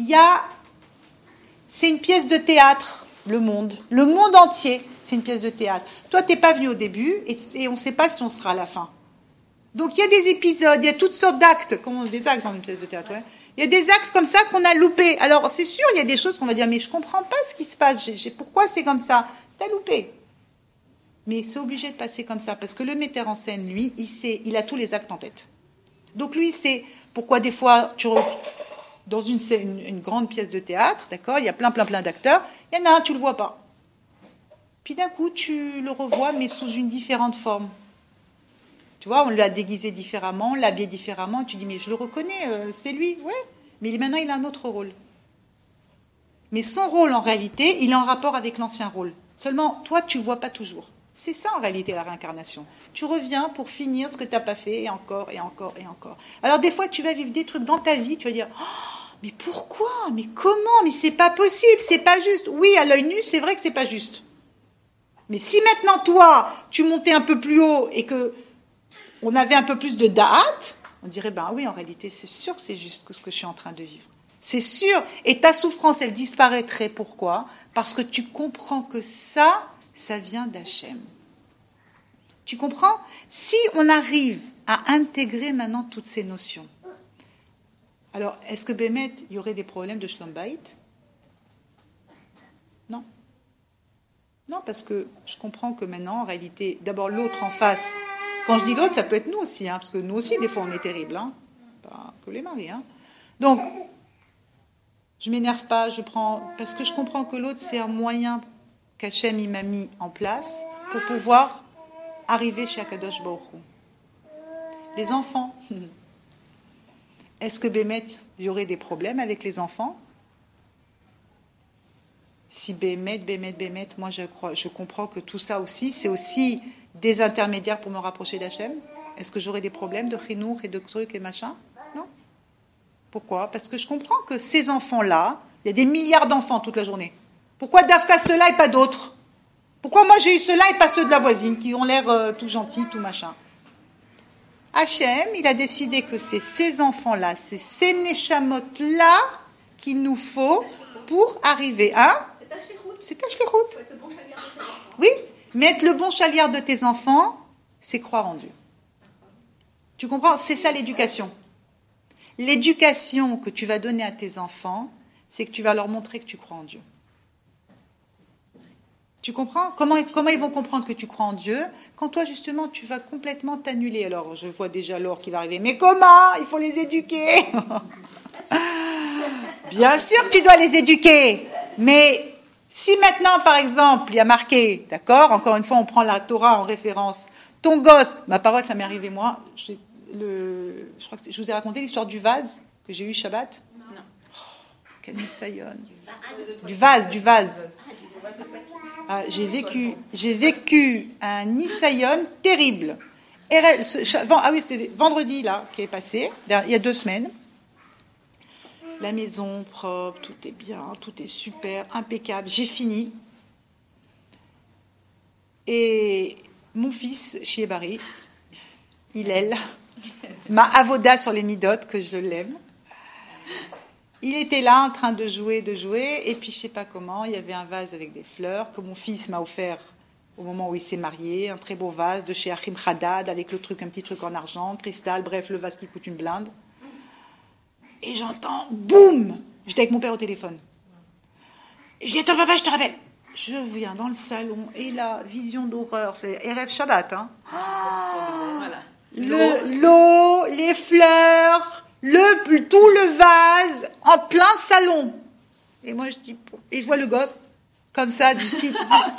c'est une pièce de théâtre, le monde. Le monde entier, c'est une pièce de théâtre. Toi, t'es pas venu au début et on ne sait pas si on sera à la fin. Donc il y a des épisodes, il y a toutes sortes d'actes, des actes dans une pièce de théâtre. Ouais. Il y a des actes comme ça qu'on a loupés. Alors c'est sûr, il y a des choses qu'on va dire, mais je comprends pas ce qui se passe. Pourquoi c'est comme ça? T'as loupé. Mais c'est obligé de passer comme ça, parce que le metteur en scène, lui, il a tous les actes en tête. Donc lui, c'est pourquoi des fois, dans une grande pièce de théâtre, d'accord, il y a plein d'acteurs, il y en a un, tu le vois pas. Puis d'un coup, tu le revois, mais sous une différente forme. Tu vois, on l'a déguisé différemment, on l'a habillé différemment, tu dis, mais je le reconnais, c'est lui, ouais, mais maintenant, il a un autre rôle. Mais son rôle, en réalité, il est en rapport avec l'ancien rôle. Seulement, toi, tu ne vois pas toujours. C'est ça en réalité la réincarnation. Tu reviens pour finir ce que tu n'as pas fait et encore et encore et encore. Alors des fois tu vas vivre des trucs dans ta vie, tu vas dire oh, mais pourquoi? Mais comment? Mais c'est pas possible, c'est pas juste. Oui, à l'œil nu, c'est vrai que c'est pas juste. Mais si maintenant toi, tu montais un peu plus haut et que on avait un peu plus de da'at, on dirait ben oui, en réalité, c'est sûr que c'est juste ce que je suis en train de vivre. C'est sûr. Et ta souffrance, elle disparaîtrait. Pourquoi? Parce que tu comprends que ça vient d'Hachem. Tu comprends? Si on arrive à intégrer maintenant toutes ces notions, alors est-ce que Bémet, il y aurait des problèmes de Shlom Bayit? Non. Non, parce que je comprends que maintenant, en réalité, d'abord l'autre en face, quand je dis l'autre, ça peut être nous aussi, parce que nous aussi, des fois, on est terribles, pas que les maris. Donc, je m'énerve pas, parce que je comprends que l'autre, c'est un moyen qu'Hachem il m'a mis en place pour pouvoir arriver chez Akadosh Baruch Hu. Les enfants, est-ce que Bémet, il y aurait des problèmes avec les enfants? Si Bémet, moi je comprends que tout ça aussi, c'est aussi des intermédiaires pour me rapprocher d'Hachem. Est-ce que j'aurais des problèmes de chinour et de trucs et machin? Non. Pourquoi? Parce que je comprends que ces enfants-là, il y a des milliards d'enfants toute la journée. Pourquoi Dafka ceux-là et pas d'autres? Pourquoi moi j'ai eu ceux-là et pas ceux de la voisine qui ont l'air tout gentils, tout machin? Hachem, il a décidé que c'est ces enfants-là, c'est ces neshamot-là qu'il nous faut pour arriver à... C'est ta shlichut. Oui, mais être le bon chaliard de tes enfants, c'est croire en Dieu. Tu comprends? C'est ça l'éducation. L'éducation que tu vas donner à tes enfants, c'est que tu vas leur montrer que tu crois en Dieu. Tu comprends? Comment ils vont comprendre que tu crois en Dieu quand toi, justement, tu vas complètement t'annuler? Alors, je vois déjà Laure qui va arriver. Mais comment? Il faut les éduquer. Bien sûr que tu dois les éduquer. Mais si maintenant, par exemple, il y a marqué, d'accord? Encore une fois, on prend la Torah en référence. Ton gosse, ma parole, ça m'est arrivé moi. Je crois que je vous ai raconté l'histoire du vase que j'ai eu Shabbat. Non. Oh, quel nisayon. Du vase. J'ai vécu un nisayon terrible. C'était vendredi là qui est passé, il y a 2 semaines. La maison propre, tout est bien, tout est super, impeccable. J'ai fini. Et mon fils, Shiebari, Hillel, ma avoda sur les midotes, que je l'aime. Il était là en train de jouer, et puis je sais pas comment, il y avait un vase avec des fleurs que mon fils m'a offert au moment où il s'est marié, un très beau vase de chez Achim Haddad avec un petit truc en argent, cristal, bref, le vase qui coûte une blinde. Et j'entends, boum, j'étais avec mon père au téléphone. Et je dis, attends papa, je te rappelle. Je viens dans le salon et la vision d'horreur, c'est Erev Shabbat, hein. L'eau, les fleurs, tout le vase en plein salon. Et moi je dis, et je vois le gosse comme ça du style.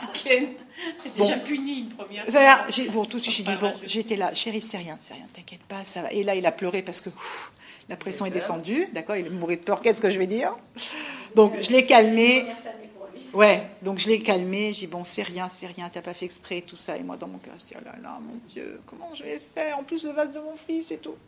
Déjà puni une première fois. Tout de suite j'ai dit, j'étais là, chérie, c'est rien, t'inquiète pas, ça va. Et là il a pleuré parce que la pression est descendue, d'accord, il mourait de peur, qu'est-ce que je vais dire? Donc je l'ai calmé. Ouais, donc je l'ai calmé, j'ai dit bon, c'est rien, t'as pas fait exprès, tout ça. Et moi, dans mon cœur, je dis, oh là là, mon Dieu, comment je vais faire? En plus, le vase de mon fils et tout.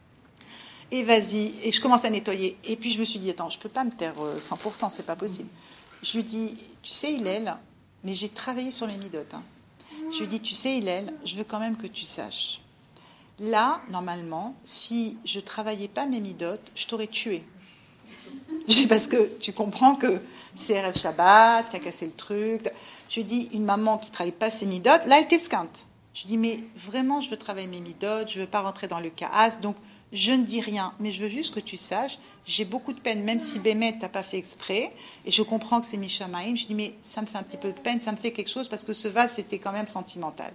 Et vas-y, et je commence à nettoyer. Et puis, je me suis dit, attends, je peux pas me taire 100%, c'est pas possible. Je lui dis, tu sais, Hillel, mais j'ai travaillé sur les midotes. Hein. Je lui dis, tu sais, Hillel, je veux quand même que tu saches. Là, normalement, si je travaillais pas mes midotes, je t'aurais tué. Parce que tu comprends que c'est Erev Shabbat, qui a cassé le truc. Je dis, une maman qui ne travaille pas ses midotes, là, elle t'esquinte. Je dis, mais vraiment, je veux travailler mes midotes, je ne veux pas rentrer dans le chaos, donc je ne dis rien, mais je veux juste que tu saches, j'ai beaucoup de peine, même si Bémet, tu n'as pas fait exprès, et je comprends que c'est Mishamaïm, je dis, mais ça me fait un petit peu de peine, ça me fait quelque chose, parce que ce vase, c'était quand même sentimental.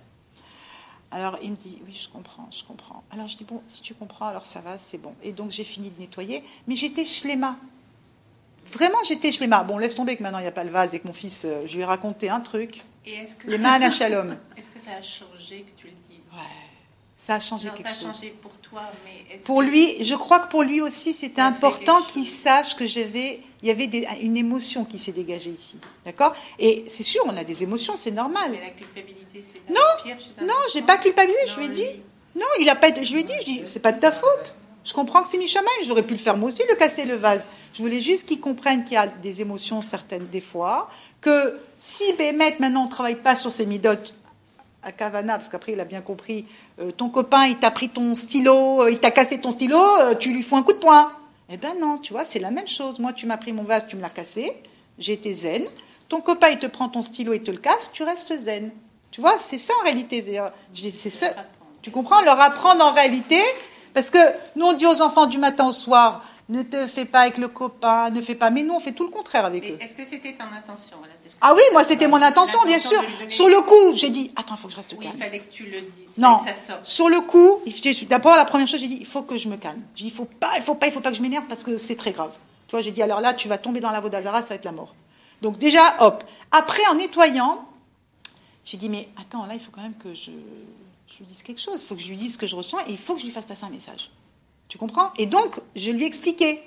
Alors, il me dit, oui, je comprends. Alors, je dis, bon, si tu comprends, alors ça va, c'est bon. Et donc, j'ai fini de nettoyer, mais j'étais shléma. Vraiment, j'étais shléma. Bon, laisse tomber que maintenant, il n'y a pas le vase et que mon fils, je lui ai raconté un truc. Et est-ce que les mains à Shalom. Est-ce que ça a changé que tu le dises? Ouais, ça a changé quelque chose. Ça a changé pour toi, mais pour lui, je crois que pour lui aussi, c'était important qu'il sache que il y avait une émotion qui s'est dégagée ici. D'accord? Et c'est sûr, on a des émotions, c'est normal. Mais la culpabilité, c'est pire chez un Non, j'ai pas culpabilisé, je lui ai dit. Non, il a pas été, je lui ai dit, c'est pas de ta faute. Je comprends que c'est Mishamaï, j'aurais pu le faire moi aussi, le casser le vase. Je voulais juste qu'il comprenne qu'il y a des émotions certaines des fois, que si Bémet, maintenant, on ne travaille pas sur ses midotes à Kavana, parce qu'après il a bien compris, ton copain, il t'a pris ton stylo, il t'a cassé ton stylo, tu lui fous un coup de poing. Eh ben non, tu vois, c'est la même chose. Moi, tu m'as pris mon vase, tu me l'as cassé, j'ai été zen. Ton copain, il te prend ton stylo et te le casse, tu restes zen. Tu vois, c'est ça en réalité. C'est ça. Tu comprends? Leur apprendre en réalité... Parce que nous, on dit aux enfants du matin au soir, ne te fais pas avec le copain, ne fais pas. Mais nous, on fait tout le contraire avec eux. Est-ce que c'était ton intention? Ah oui, moi, c'était mon intention, bien sûr. Sur le coup, j'ai dit, attends, il faut que je reste calme. Il fallait que tu le dises. Non, que ça sorte. sur le coup, d'abord, la première chose, j'ai dit, il faut que je me calme. J'ai dit, il faut pas que je m'énerve parce que c'est très grave. Tu vois, j'ai dit, alors là, tu vas tomber dans la Vodazara, ça va être la mort. Donc déjà, hop. Après, en nettoyant, j'ai dit, mais attends, là, il faut quand même que je lui dise quelque chose, il faut que je lui dise ce que je ressens et il faut que je lui fasse passer un message. Tu comprends? Et donc, je lui ai expliqué.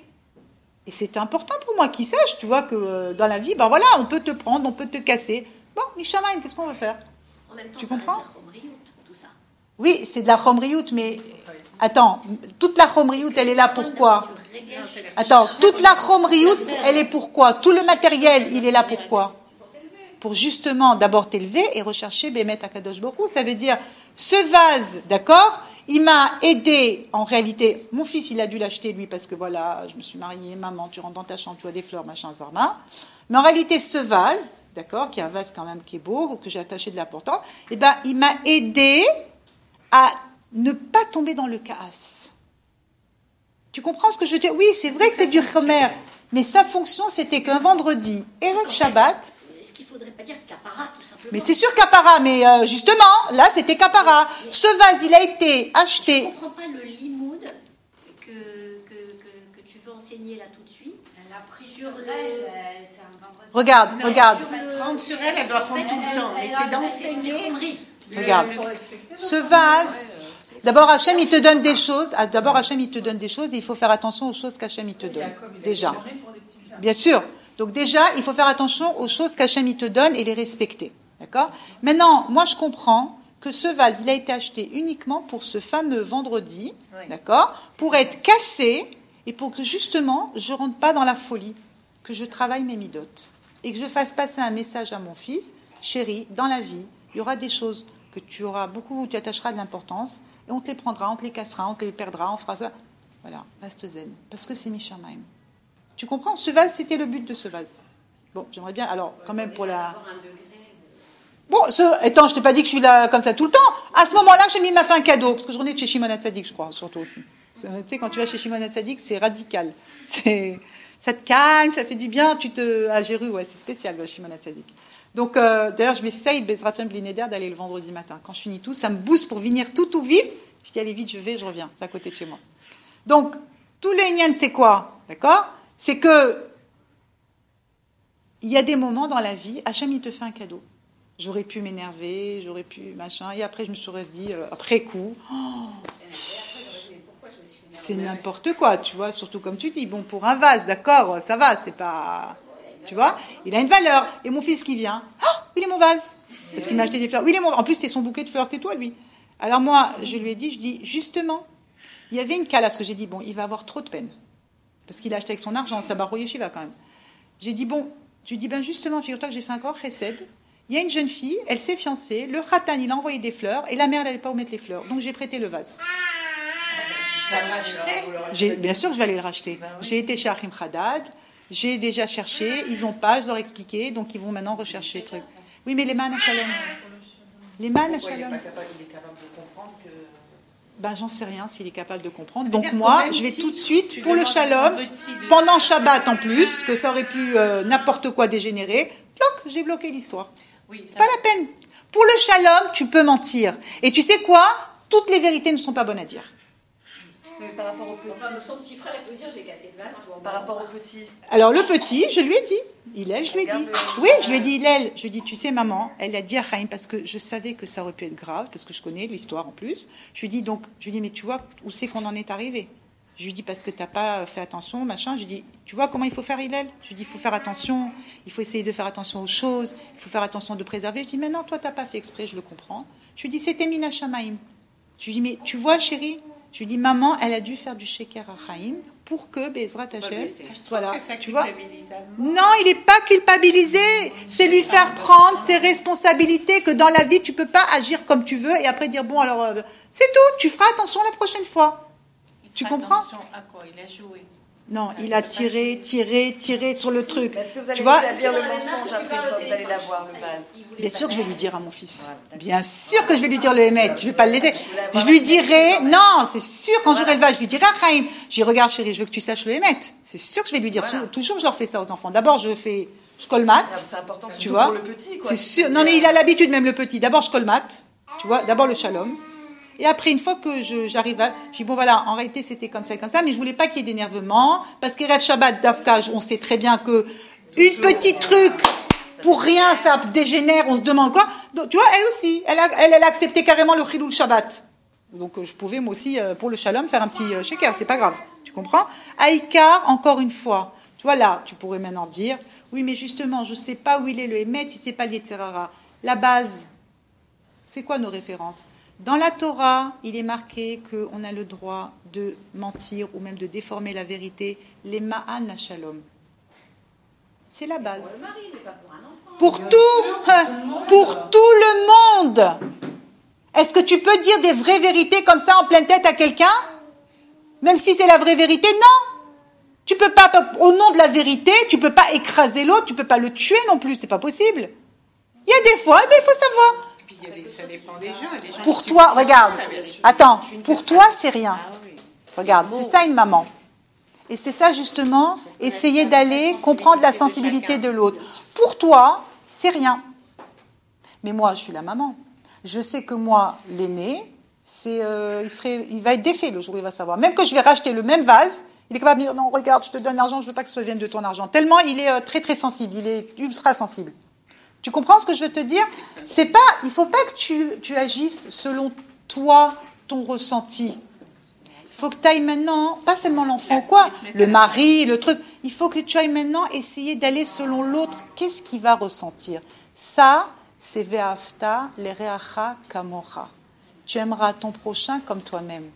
Et c'était important pour moi qu'il sache, tu vois, que dans la vie, ben voilà, on peut te prendre, on peut te casser. Bon, Mishamaïm, qu'est-ce qu'on veut faire? En même temps, tu comprends? C'est de la chomriout, tout ça. Oui, c'est de la chomriout, mais attends, toute la chomriout, elle est là pourquoi? Attends, toute la chomriout, elle est pourquoi? Tout le matériel, il est là pourquoi? Pour justement d'abord t'élever et rechercher Bémet Akadosh Borou. Ça veut dire, ce vase, d'accord, il m'a aidé, en réalité, mon fils, il a dû l'acheter, lui, parce que voilà, je me suis mariée, maman, tu rentres dans ta chambre, tu vois des fleurs, machin, zarma. Mais en réalité, ce vase, d'accord, qui est un vase quand même qui est beau, que j'ai attaché de l'important, eh ben, il m'a aidé à ne pas tomber dans le chaos. Tu comprends ce que je veux dire? Oui, c'est vrai que c'est du chomer, mais sa fonction, c'était qu'un vendredi, Erev Shabbat, il ne faudrait pas dire capara, tout simplement. Mais c'est sûr capara, mais justement, là, c'était capara. Ce vase, il a été acheté. Je ne comprends pas le limoud que tu veux enseigner là tout de suite. Elle a pris sur elle, c'est un vendredi. Regarde. Prendre sur elle, elle doit prendre tout le temps. Mais c'est d'enseigner. Regarde. Ce vase, d'abord, Hachem, il te donne des choses. D'abord, Hachem, il te donne des choses et il faut faire attention aux choses qu'Hachem, il te donne. Déjà. Bien sûr. Donc déjà, il faut faire attention aux choses qu'Hachem il te donne et les respecter. D'accord? Maintenant, moi je comprends que ce vase, il a été acheté uniquement pour ce fameux vendredi, d'accord? Pour être cassé et pour que justement, je ne rentre pas dans la folie, que je travaille mes midotes et que je fasse passer un message à mon fils, chéri, dans la vie, il y aura des choses que tu auras beaucoup, où tu attacheras de l'importance Et on te les prendra, on te les cassera, on te les perdra, on fera ça. Voilà, reste zen. Parce que c'est Mishamaim. Tu comprends? Ce vase, c'était le but de ce vase. Bon, j'aimerais bien, alors, quand même pour la... Bon, étant, je t'ai pas dit que je suis là comme ça tout le temps. À ce moment-là, il m'a fait un cadeau. Parce que j'en ai de chez Shimon HaTzadik, je crois, surtout aussi. Tu sais, quand tu vas chez Shimon HaTzadik, c'est radical. Ça te calme, ça fait du bien. À Jéru, ouais, c'est spécial, le Shimon HaTzadik. Donc, d'ailleurs, je m'essaye, Bezrat Hashem Blineder, d'aller le vendredi matin. Quand je finis tout, ça me booste pour venir tout vite. Je dis, allez vite, je reviens. C'est à côté de chez moi. Donc, tout le Inyan, c'est quoi? D'accord? C'est que, il y a des moments dans la vie, Hachem, il te fait un cadeau. J'aurais pu m'énerver, j'aurais pu machin, et après je me suis dit, après coup, c'est n'importe quoi, tu vois, surtout comme tu dis, bon, pour un vase, d'accord, ça va, c'est pas, tu vois, il a une valeur. Et mon fils qui vient, il est mon vase, parce qu'il m'a acheté des fleurs, oui, il est mon, en plus c'était son bouquet de fleurs, c'était toi lui. Alors moi, je lui ai dit, justement, il y avait une cala, parce que j'ai dit, bon, il va avoir trop de peine, parce qu'il a acheté avec son argent, ça barre au yeshiva quand même. J'ai dit, bon, je lui dis, ben justement, figure-toi que j'ai fait un grand chesed. Il y a une jeune fille, elle s'est fiancée, le khatan, il a envoyé des fleurs, et la mère n'avait pas où mettre les fleurs. Donc j'ai prêté le vase. Tu vas le racheter? Bien sûr que je vais aller le racheter. J'ai été chez Achim Haddad, j'ai déjà cherché, ils n'ont pas, je leur ai expliqué, donc ils vont maintenant rechercher les trucs. Oui, mais les man à shalom. Les man à shalom. Il est capable de comprendre que... Ben, j'en sais rien s'il est capable de comprendre. Donc moi, je vais tout de suite pour le shalom, pendant Shabbat en plus, parce que ça aurait pu n'importe quoi dégénérer. Donc, j'ai bloqué l'histoire. Oui, c'est pas la peine. Pour le shalom, tu peux mentir. Et tu sais quoi? Toutes les vérités ne sont pas bonnes à dire. Mais par rapport au petit. Enfin, son petit frère, il peut dire j'ai cassé le vase. Par rapport au petit. Alors le petit, je lui ai dit. Hillel, je lui ai dit. Oui, je lui ai dit, Hillel. Je lui ai dit, tu sais, maman, elle a dit à Chaim, parce que je savais que ça aurait pu être grave, parce que je connais l'histoire en plus. Je lui ai dit, donc, mais tu vois où c'est qu'on en est arrivé? Je lui dis, parce que tu n'as pas fait attention, machin. Je lui dis, tu vois comment il faut faire, Hillel? Je lui dis, il faut faire attention, il faut essayer de faire attention aux choses, il faut faire attention de préserver. Je dis, mais non, toi, tu n'as pas fait exprès, je le comprends. Je lui dis, c'était Mina Shamaim. Je lui dis, mais tu vois, chérie? Je lui dis, maman, elle a dû faire du sheker à Chaim pour que Bezrat Hashem, voilà, tu vois? Non, il n'est pas culpabilisé. C'est lui faire prendre ses responsabilités, que dans la vie, tu peux pas agir comme tu veux et après dire, bon, alors, c'est tout, tu feras attention la prochaine fois. Tu comprends? Attention à quoi? Il a joué. Non, il a tiré sur le truc. Est-ce que vous allez tu vois? dire le mensonge après une fois que vous allez l'avoir, le bal? Bien sûr que je vais lui dire à mon fils. Bien sûr que je vais lui dire le Hémet. Je vais pas le laisser. Je lui dirai, non, c'est sûr, quand j'aurai le vase, je lui dirai à Chaim, je dis, regarde chérie, je veux que tu saches le Hémet. C'est sûr que je vais lui dire. Toujours, je leur fais ça aux enfants. D'abord, je colmate. C'est important, tu vois? pour le petit, quoi. C'est sûr. Non, mais il a l'habitude, même le petit. D'abord, je colmate. Tu vois? D'abord, le shalom. Et après, une fois que j'arrive à... Je dis, bon voilà, en réalité, c'était comme ça, mais je voulais pas qu'il y ait d'énervement, parce que Rêve Shabbat, Dafka, on sait très bien que une petite truc, pour rien, ça dégénère, on se demande quoi. Donc, tu vois, elle aussi, elle a accepté carrément le Chilul Shabbat. Donc, je pouvais, moi aussi, pour le Shalom, faire un petit sheker, c'est pas grave. Tu comprends? Aïkar, encore une fois, tu vois, là, tu pourrais maintenant dire, oui, mais justement, je sais pas où il est le Hémet, il sait pas le Yetzerara. La base, c'est quoi nos références? Dans la Torah, il est marqué qu'on a le droit de mentir ou même de déformer la vérité, les ma'an shalom. C'est la base. Pour le mari, mais pas pour un enfant. Pour tout le monde. Est-ce que tu peux dire des vraies vérités comme ça en pleine tête à quelqu'un? Même si c'est la vraie vérité? Non. Tu peux pas, au nom de la vérité, tu peux pas écraser l'autre, tu peux pas le tuer non plus, c'est pas possible. Il y a des fois, il faut savoir. Ça dépend des gens. Pour toi, regarde, attends, pour toi, c'est rien. Regarde, c'est ça une maman. Et c'est ça, justement, essayer d'aller comprendre la sensibilité de l'autre. Pour toi, c'est rien. Mais moi, je suis la maman. Je sais que moi, l'aîné, il va être défait le jour où il va savoir. Même que je vais racheter le même vase, il est capable de dire, non, regarde, je te donne l'argent, je veux pas que ça vienne de ton argent. Tellement il est très, très sensible, il est ultra sensible. Tu comprends ce que je veux te dire? Il faut pas que tu agisses selon toi, ton ressenti. Il faut que tu ailles maintenant, pas seulement l'enfant, quoi, le mari, le truc. Il faut que tu ailles maintenant essayer d'aller selon l'autre. Qu'est-ce qu'il va ressentir? Ça, c'est ve'afta l'ereacha kamocha. Tu aimeras ton prochain comme toi-même.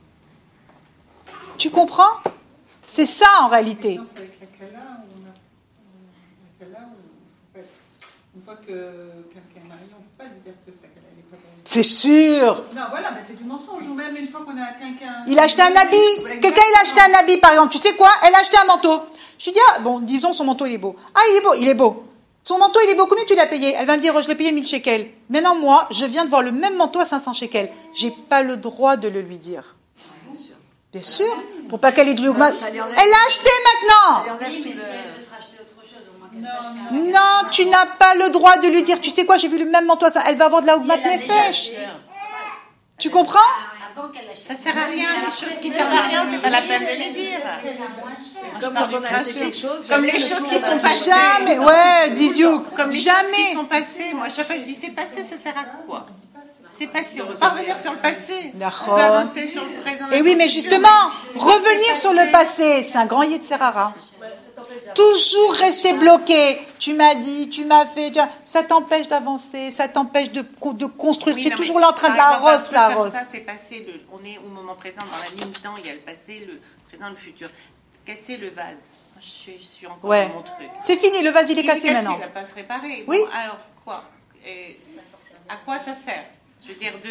Tu comprends? C'est ça en réalité. Une fois que quelqu'un est marié, on ne peut pas lui dire que ça qu'elle n'est pas mariée. C'est sûr. Non, voilà, mais c'est du mensonge. Ou même une fois qu'on a quelqu'un... Il a acheté un habit. Quelqu'un, il a acheté un habit, par exemple. Tu sais quoi? Elle a acheté un manteau. Je lui dis, ah, bon, disons, son manteau, il est beau. Ah, il est beau. Son manteau, il est beau. Combien tu l'as payé? Elle va me dire, je l'ai payé 1000 shekels. Maintenant, moi, je viens de voir le même manteau à 500 shekels. J'ai pas le droit de le lui dire. Bien sûr. Pour pas qu'elle ait de l'augmentation. Elle l'a acheté maintenant. Oui, mais si elle veut se racheter autre chose, au moins qu'elle sache qu'elle Non, tu n'as pas le droit de lui dire. Tu sais quoi? J'ai vu le même manteau à ça. Elle va avoir de la augmentation nefesh. Tu comprends? avant qu'elle l'achète. Ça sert à rien, les choses qui servent à rien, c'est pas la peine de les dire. Comme quand on a acheté quelque chose. Comme les choses qui sont passées. Jamais, ouais, Didiou. Comme les choses qui Jamais. sont passées. Moi, à chaque fois, je dis c'est passé, ça sert à quoi? C'est passé, on peut pas revenir sur le passé. On peut avancer sur le présent. Et oui, mais justement, revenir sur le passé, c'est un grand Yetzerara. Toujours rester bloqué. Tu m'as dit, tu m'as fait. Ça t'empêche d'avancer, ça t'empêche de construire. Tu es toujours là en train de la rose, la rose. Ça, c'est passé. On est au moment présent, dans la ligne temps, il y a le passé, le présent, le futur. Casser le vase. Je suis encore dans mon truc. C'est fini, le vase, il est cassé maintenant. Il ne va pas se réparer. Oui. Bon, alors, quoi? À quoi ça sert? Je veux dire,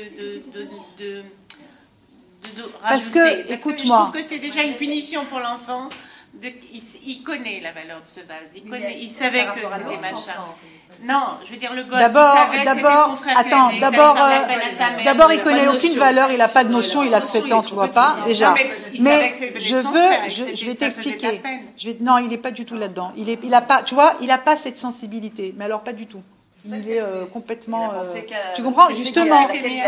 Parce que, rajouter. écoute-moi. Je trouve que c'est déjà une punition pour l'enfant. Il connaît la valeur de ce vase. Il savait que c'était machin. Non, je veux dire, le gosse, d'abord, il connaît aucune valeur, il n'a pas de notion, il a que 7 ans, tu vois pas, déjà. Mais je vais t'expliquer. Non, il n'est pas du tout là-dedans. Il a pas, tu vois, il n'a pas cette sensibilité. Mais alors, pas du tout. Il est complètement... tu comprends? Justement.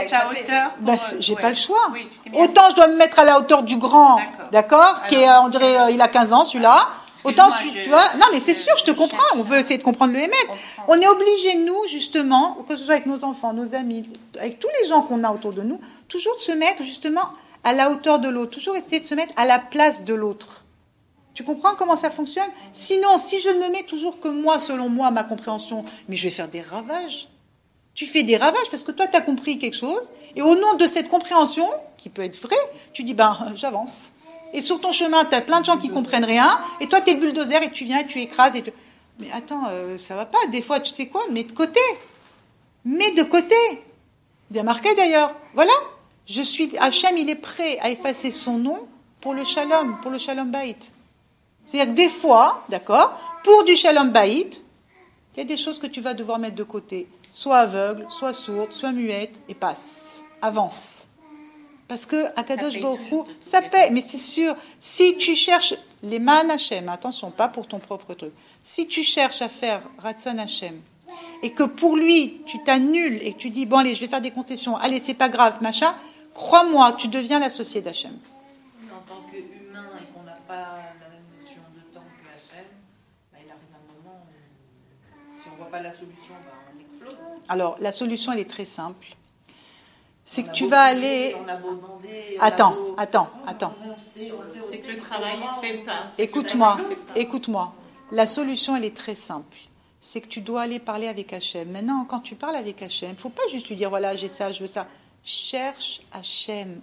J'ai pas le choix. Autant je dois me mettre à la hauteur du grand, d'accord? Qui est, on dirait, il a 15 ans, celui-là. Autant, tu vois, non, mais c'est sûr, je te comprends. On veut essayer de comprendre le Hémet. On est obligé, nous, justement, que ce soit avec nos enfants, nos amis, avec tous les gens qu'on a autour de nous, toujours de se mettre, justement, à la hauteur de l'autre. Toujours essayer de se mettre à la place de l'autre. Tu comprends comment ça fonctionne? Sinon, si je ne me mets toujours que moi, selon moi, ma compréhension, mais je vais faire des ravages. Tu fais des ravages parce que toi, tu as compris quelque chose, et au nom de cette compréhension, qui peut être vraie, tu dis, j'avance. Et sur ton chemin, tu as plein de gens qui comprennent rien, et toi, tu es le bulldozer, et tu viens, et tu écrases. Mais attends, ça va pas. Des fois, tu sais quoi? Mets de côté. Mets de côté. Bien marqué d'ailleurs. Voilà. Hachem, il est prêt à effacer son nom pour le shalom baït. C'est-à-dire que des fois, d'accord, pour du shalom baït, il y a des choses que tu vas devoir mettre de côté. Soit aveugle, soit sourde, soit muette, et passe. Avance. Parce que Akadosh Baruch Hu, ça paie, mais c'est sûr, si tu cherches les man Hashem, attention, pas pour ton propre truc, si tu cherches à faire Ratzon Hashem, et que pour lui, tu t'annules, et que tu dis, bon allez, je vais faire des concessions, allez, c'est pas grave, machin, crois-moi, tu deviens l'associé d'Hachem. En tant qu'humain, et qu'on n'a pas la même notion de temps que Hachem, il arrive un moment où, si on ne voit pas la solution, on explose. Alors, la solution, elle est très simple. C'est que tu vas aller... Attends. C'est que le travail ne se fait pas. Écoute-moi. La solution, elle est très simple. C'est que tu dois aller parler avec Hachem. Maintenant, quand tu parles avec Hachem, il ne faut pas juste lui dire, voilà, j'ai ça, je veux ça. Cherche Hachem.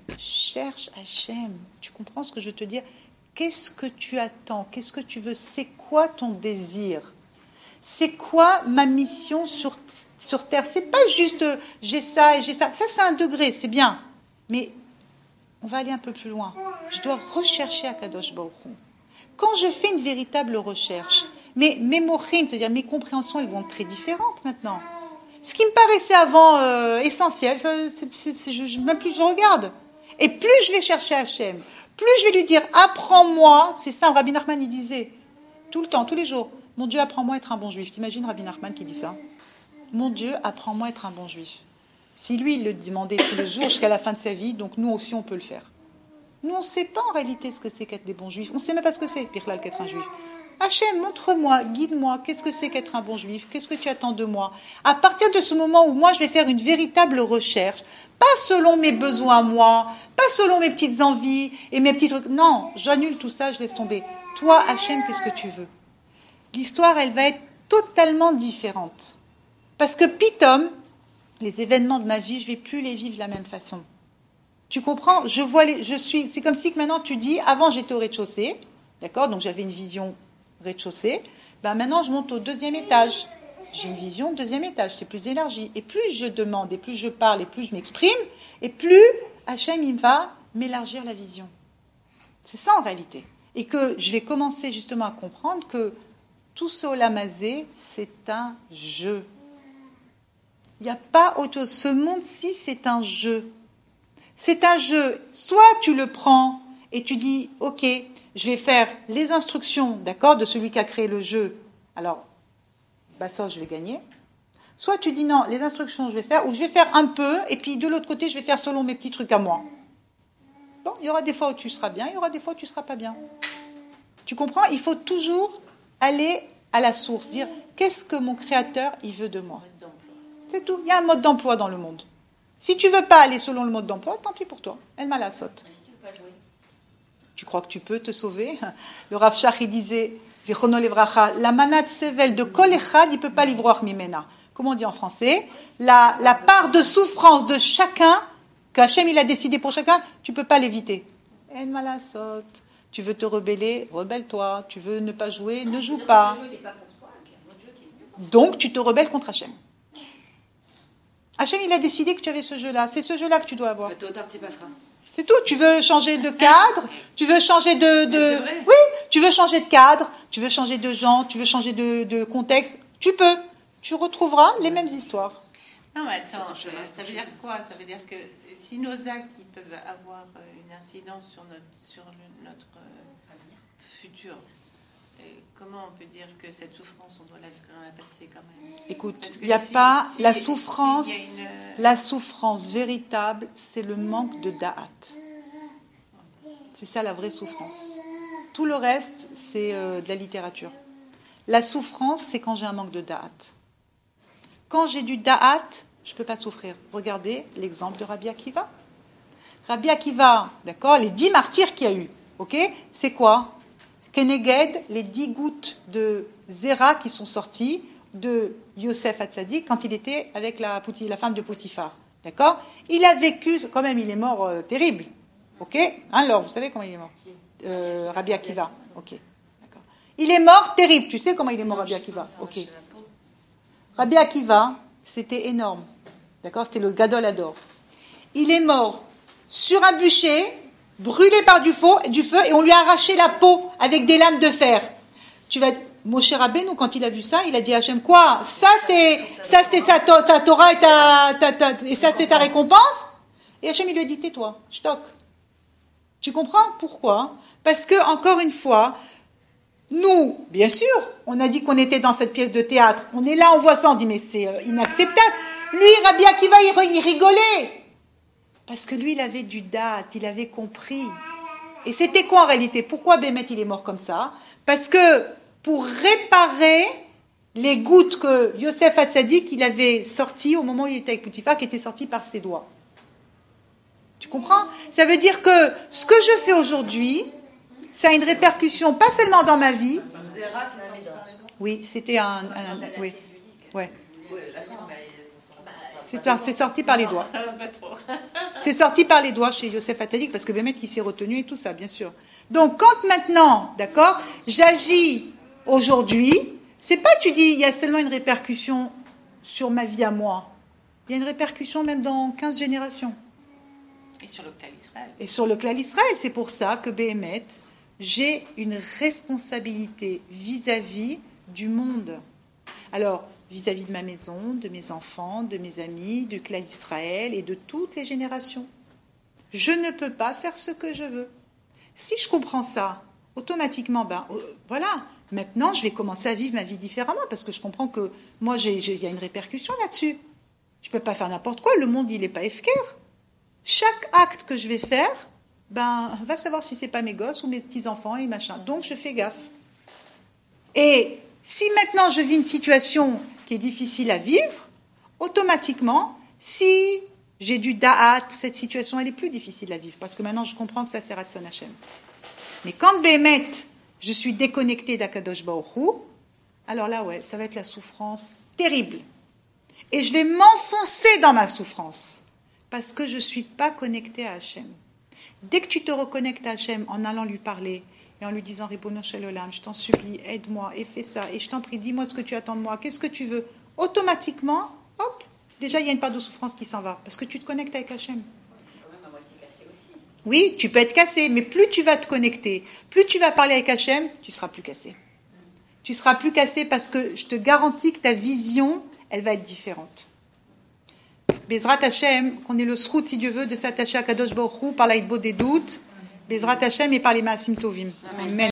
Tu comprends ce que je veux te dire? Qu'est-ce que tu attends? Qu'est-ce que tu veux? C'est quoi ton désir? C'est quoi ma mission sur Terre? C'est pas juste j'ai ça et j'ai ça. Ça, c'est un degré, c'est bien. Mais on va aller un peu plus loin. Je dois rechercher Akadosh Baruch Hu. Quand je fais une véritable recherche, mes mochines, c'est-à-dire mes compréhensions, elles vont être très différentes maintenant. Ce qui me paraissait avant essentiel, même plus je regarde. Et plus je vais chercher Hachem, plus je vais lui dire, apprends-moi, c'est ça, Rabbi Nachman, il disait, tout le temps, tous les jours, mon Dieu, apprends-moi à être un bon juif. T'imagines Rabbi Nachman qui dit ça? Mon Dieu, apprends-moi à être un bon juif. Si lui, il le demandait tous les jours jusqu'à la fin de sa vie, donc nous aussi, on peut le faire. Nous, on ne sait pas en réalité ce que c'est qu'être des bons juifs. On ne sait même pas ce que c'est, Birlal, qu'être un juif. Hachem, montre-moi, guide-moi, qu'est-ce que c'est qu'être un bon juif? Qu'est-ce que tu attends de moi? À partir de ce moment où moi, je vais faire une véritable recherche, pas selon mes besoins moi, pas selon mes petites envies et mes petits trucs. Non, j'annule tout ça, je laisse tomber. Toi, Hachem, qu'est-ce que tu veux? L'histoire, elle va être totalement différente. Parce que pitom, les événements de ma vie, je ne vais plus les vivre de la même façon. Tu comprends? C'est comme si que maintenant tu dis, avant j'étais au rez-de-chaussée, d'accord? Donc j'avais une vision rez-de-chaussée. Maintenant je monte au 2e étage. j'ai une vision, deuxième étage, c'est plus élargi. Et plus je demande, et plus je parle, et plus je m'exprime, et plus Hachem, il va m'élargir la vision. C'est ça en réalité. Et que je vais commencer justement à comprendre que tout ce olamazé, c'est un jeu. Il n'y a pas autre chose. Ce monde-ci, c'est un jeu. C'est un jeu. Soit tu le prends et tu dis, ok, je vais faire les instructions, d'accord, de celui qui a créé le jeu. Alors, bah ça, je vais gagner. Soit tu dis non, les instructions, je vais faire, ou je vais faire un peu, et puis de l'autre côté, je vais faire selon mes petits trucs à moi. Bon, il y aura des fois où tu seras bien, il y aura des fois où tu ne seras pas bien. Tu comprends? Il faut toujours aller à la source, dire qu'est-ce que mon créateur, il veut de moi. C'est tout. Il y a un mode d'emploi dans le monde. Si tu ne veux pas aller selon le mode d'emploi, tant pis pour toi. Elle m'a la saute. Tu crois que tu peux te sauver? Le Rav Shach, il disait, Zichrono Levracha, la manat sevel de kol echad, il ne peut pas livroir mimena. Comment on dit en français? La part de souffrance de chacun, qu'Hachem il a décidé pour chacun, tu ne peux pas l'éviter. Elle m'a la saute. Tu veux te rebeller, rebelle-toi. Tu veux ne pas jouer, ne joue pas. Donc tu te rebelles contre Hachem. Hachem, il a décidé que tu avais ce jeu-là. C'est ce jeu-là que tu dois avoir. Tôt ou tard, tu passeras. C'est tout. Tu veux changer de cadre, tu veux changer de... Oui, tu veux changer de cadre, tu veux changer de genre, tu veux changer de contexte. Tu peux. Tu retrouveras les mêmes histoires. Non, mais attends, ça veut dire quoi? Ça veut dire que si nos actes ils peuvent avoir une incidence sur notre futur, comment on peut dire que cette souffrance, on doit la passer quand même? Écoute, il n'y a pas la souffrance. La souffrance véritable, c'est le manque de da'at. C'est ça la vraie souffrance. Tout le reste, c'est de la littérature. La souffrance, c'est quand j'ai un manque de da'at. Quand j'ai du da'at, je ne peux pas souffrir. Regardez l'exemple de Rabbi Akiva. Rabbi Akiva, d'accord, les 10 martyrs qu'il y a eu, ok, c'est quoi? Keneged, les 10 gouttes de Zera qui sont sorties de Yosef Hatzadik quand il était avec la femme de Potiphar. D'accord? Il a vécu, quand même, il est mort terrible. Ok? Alors, vous savez comment il est mort? Rabbi Akiva. Ok. D'accord. Il est mort terrible. Tu sais comment il est mort, Rabbi Akiva? Ok. Rabbi Akiva, c'était énorme. D'accord? C'était le Gadol Hador. Il est mort sur un bûcher, brûlé par du feu, et on lui a arraché la peau avec des lames de fer. Moshe Rabbeinu, quand il a vu ça, il a dit à Hachem, quoi? Ça c'est ta Torah et ça c'est ta récompense? Et Hachem, il lui a dit, tais-toi, shtok. Tu comprends pourquoi? Parce que, encore une fois, nous, bien sûr, on a dit qu'on était dans cette pièce de théâtre. On est là, on voit ça, on dit, mais c'est inacceptable. Lui, Rabbi Akiva, il rigolait. Parce que lui, il avait du date, il avait compris. Et c'était quoi en réalité? Pourquoi Bémet, il est mort comme ça? Parce que pour réparer les gouttes que Yosef Hatzadik, il avait sorties au moment où il était avec Potiphar, qui étaient sorties par ses doigts. Tu comprends? Ça veut dire que ce que je fais aujourd'hui, ça a une répercussion, pas seulement dans ma vie. Oui, c'était oui. Ouais. C'est sorti par les doigts. C'est sorti par les doigts chez Yosef Hatzadik, parce que Bémet, il s'est retenu et tout ça, bien sûr. Donc, quand maintenant, d'accord, j'agis aujourd'hui, c'est pas, tu dis, il y a seulement une répercussion sur ma vie à moi. Il y a une répercussion même dans 15 générations. Et sur le clan Israël. Et sur le clan Israël. C'est pour ça que Bémet, j'ai une responsabilité vis-à-vis du monde. Alors, vis-à-vis de ma maison, de mes enfants, de mes amis, du clan Israël et de toutes les générations. Je ne peux pas faire ce que je veux. Si je comprends ça, automatiquement, voilà, maintenant je vais commencer à vivre ma vie différemment parce que je comprends que moi, il y a une répercussion là-dessus. Je ne peux pas faire n'importe quoi, le monde, il n'est pas efkère. Chaque acte que je vais faire, va savoir si ce n'est pas mes gosses ou mes petits-enfants et machin. Donc, je fais gaffe. Et si maintenant je vis une situation qui est difficile à vivre, automatiquement, si j'ai du da'at, cette situation, elle est plus difficile à vivre, parce que maintenant, je comprends que ça sert à Tzon Hashem. Mais quand Bémet, je suis déconnectée d'Akadosh Baruch Hu, alors là, ouais, ça va être la souffrance terrible. Et je vais m'enfoncer dans ma souffrance, parce que je ne suis pas connectée à Hashem. Dès que tu te reconnectes à Hashem en allant lui parler, et en lui disant, Ribono Shel Olam, je t'en supplie, aide-moi, et fais ça, et je t'en prie, dis-moi ce que tu attends de moi, qu'est-ce que tu veux? automatiquement, hop, déjà il y a une part de souffrance qui s'en va, parce que tu te connectes avec Hachem. Oui, tu peux être cassé, mais plus tu vas te connecter, plus tu vas parler avec Hachem, tu seras plus cassé. Tu seras plus cassé parce que je te garantis que ta vision, elle va être différente. Bezrat Hachem, qu'on ait le srout, si Dieu veut, de s'attacher à Kadosh Baruch Hu par l'aïdbo des doutes, Bezrat Hachem et par les Maasim Tovim. Amen.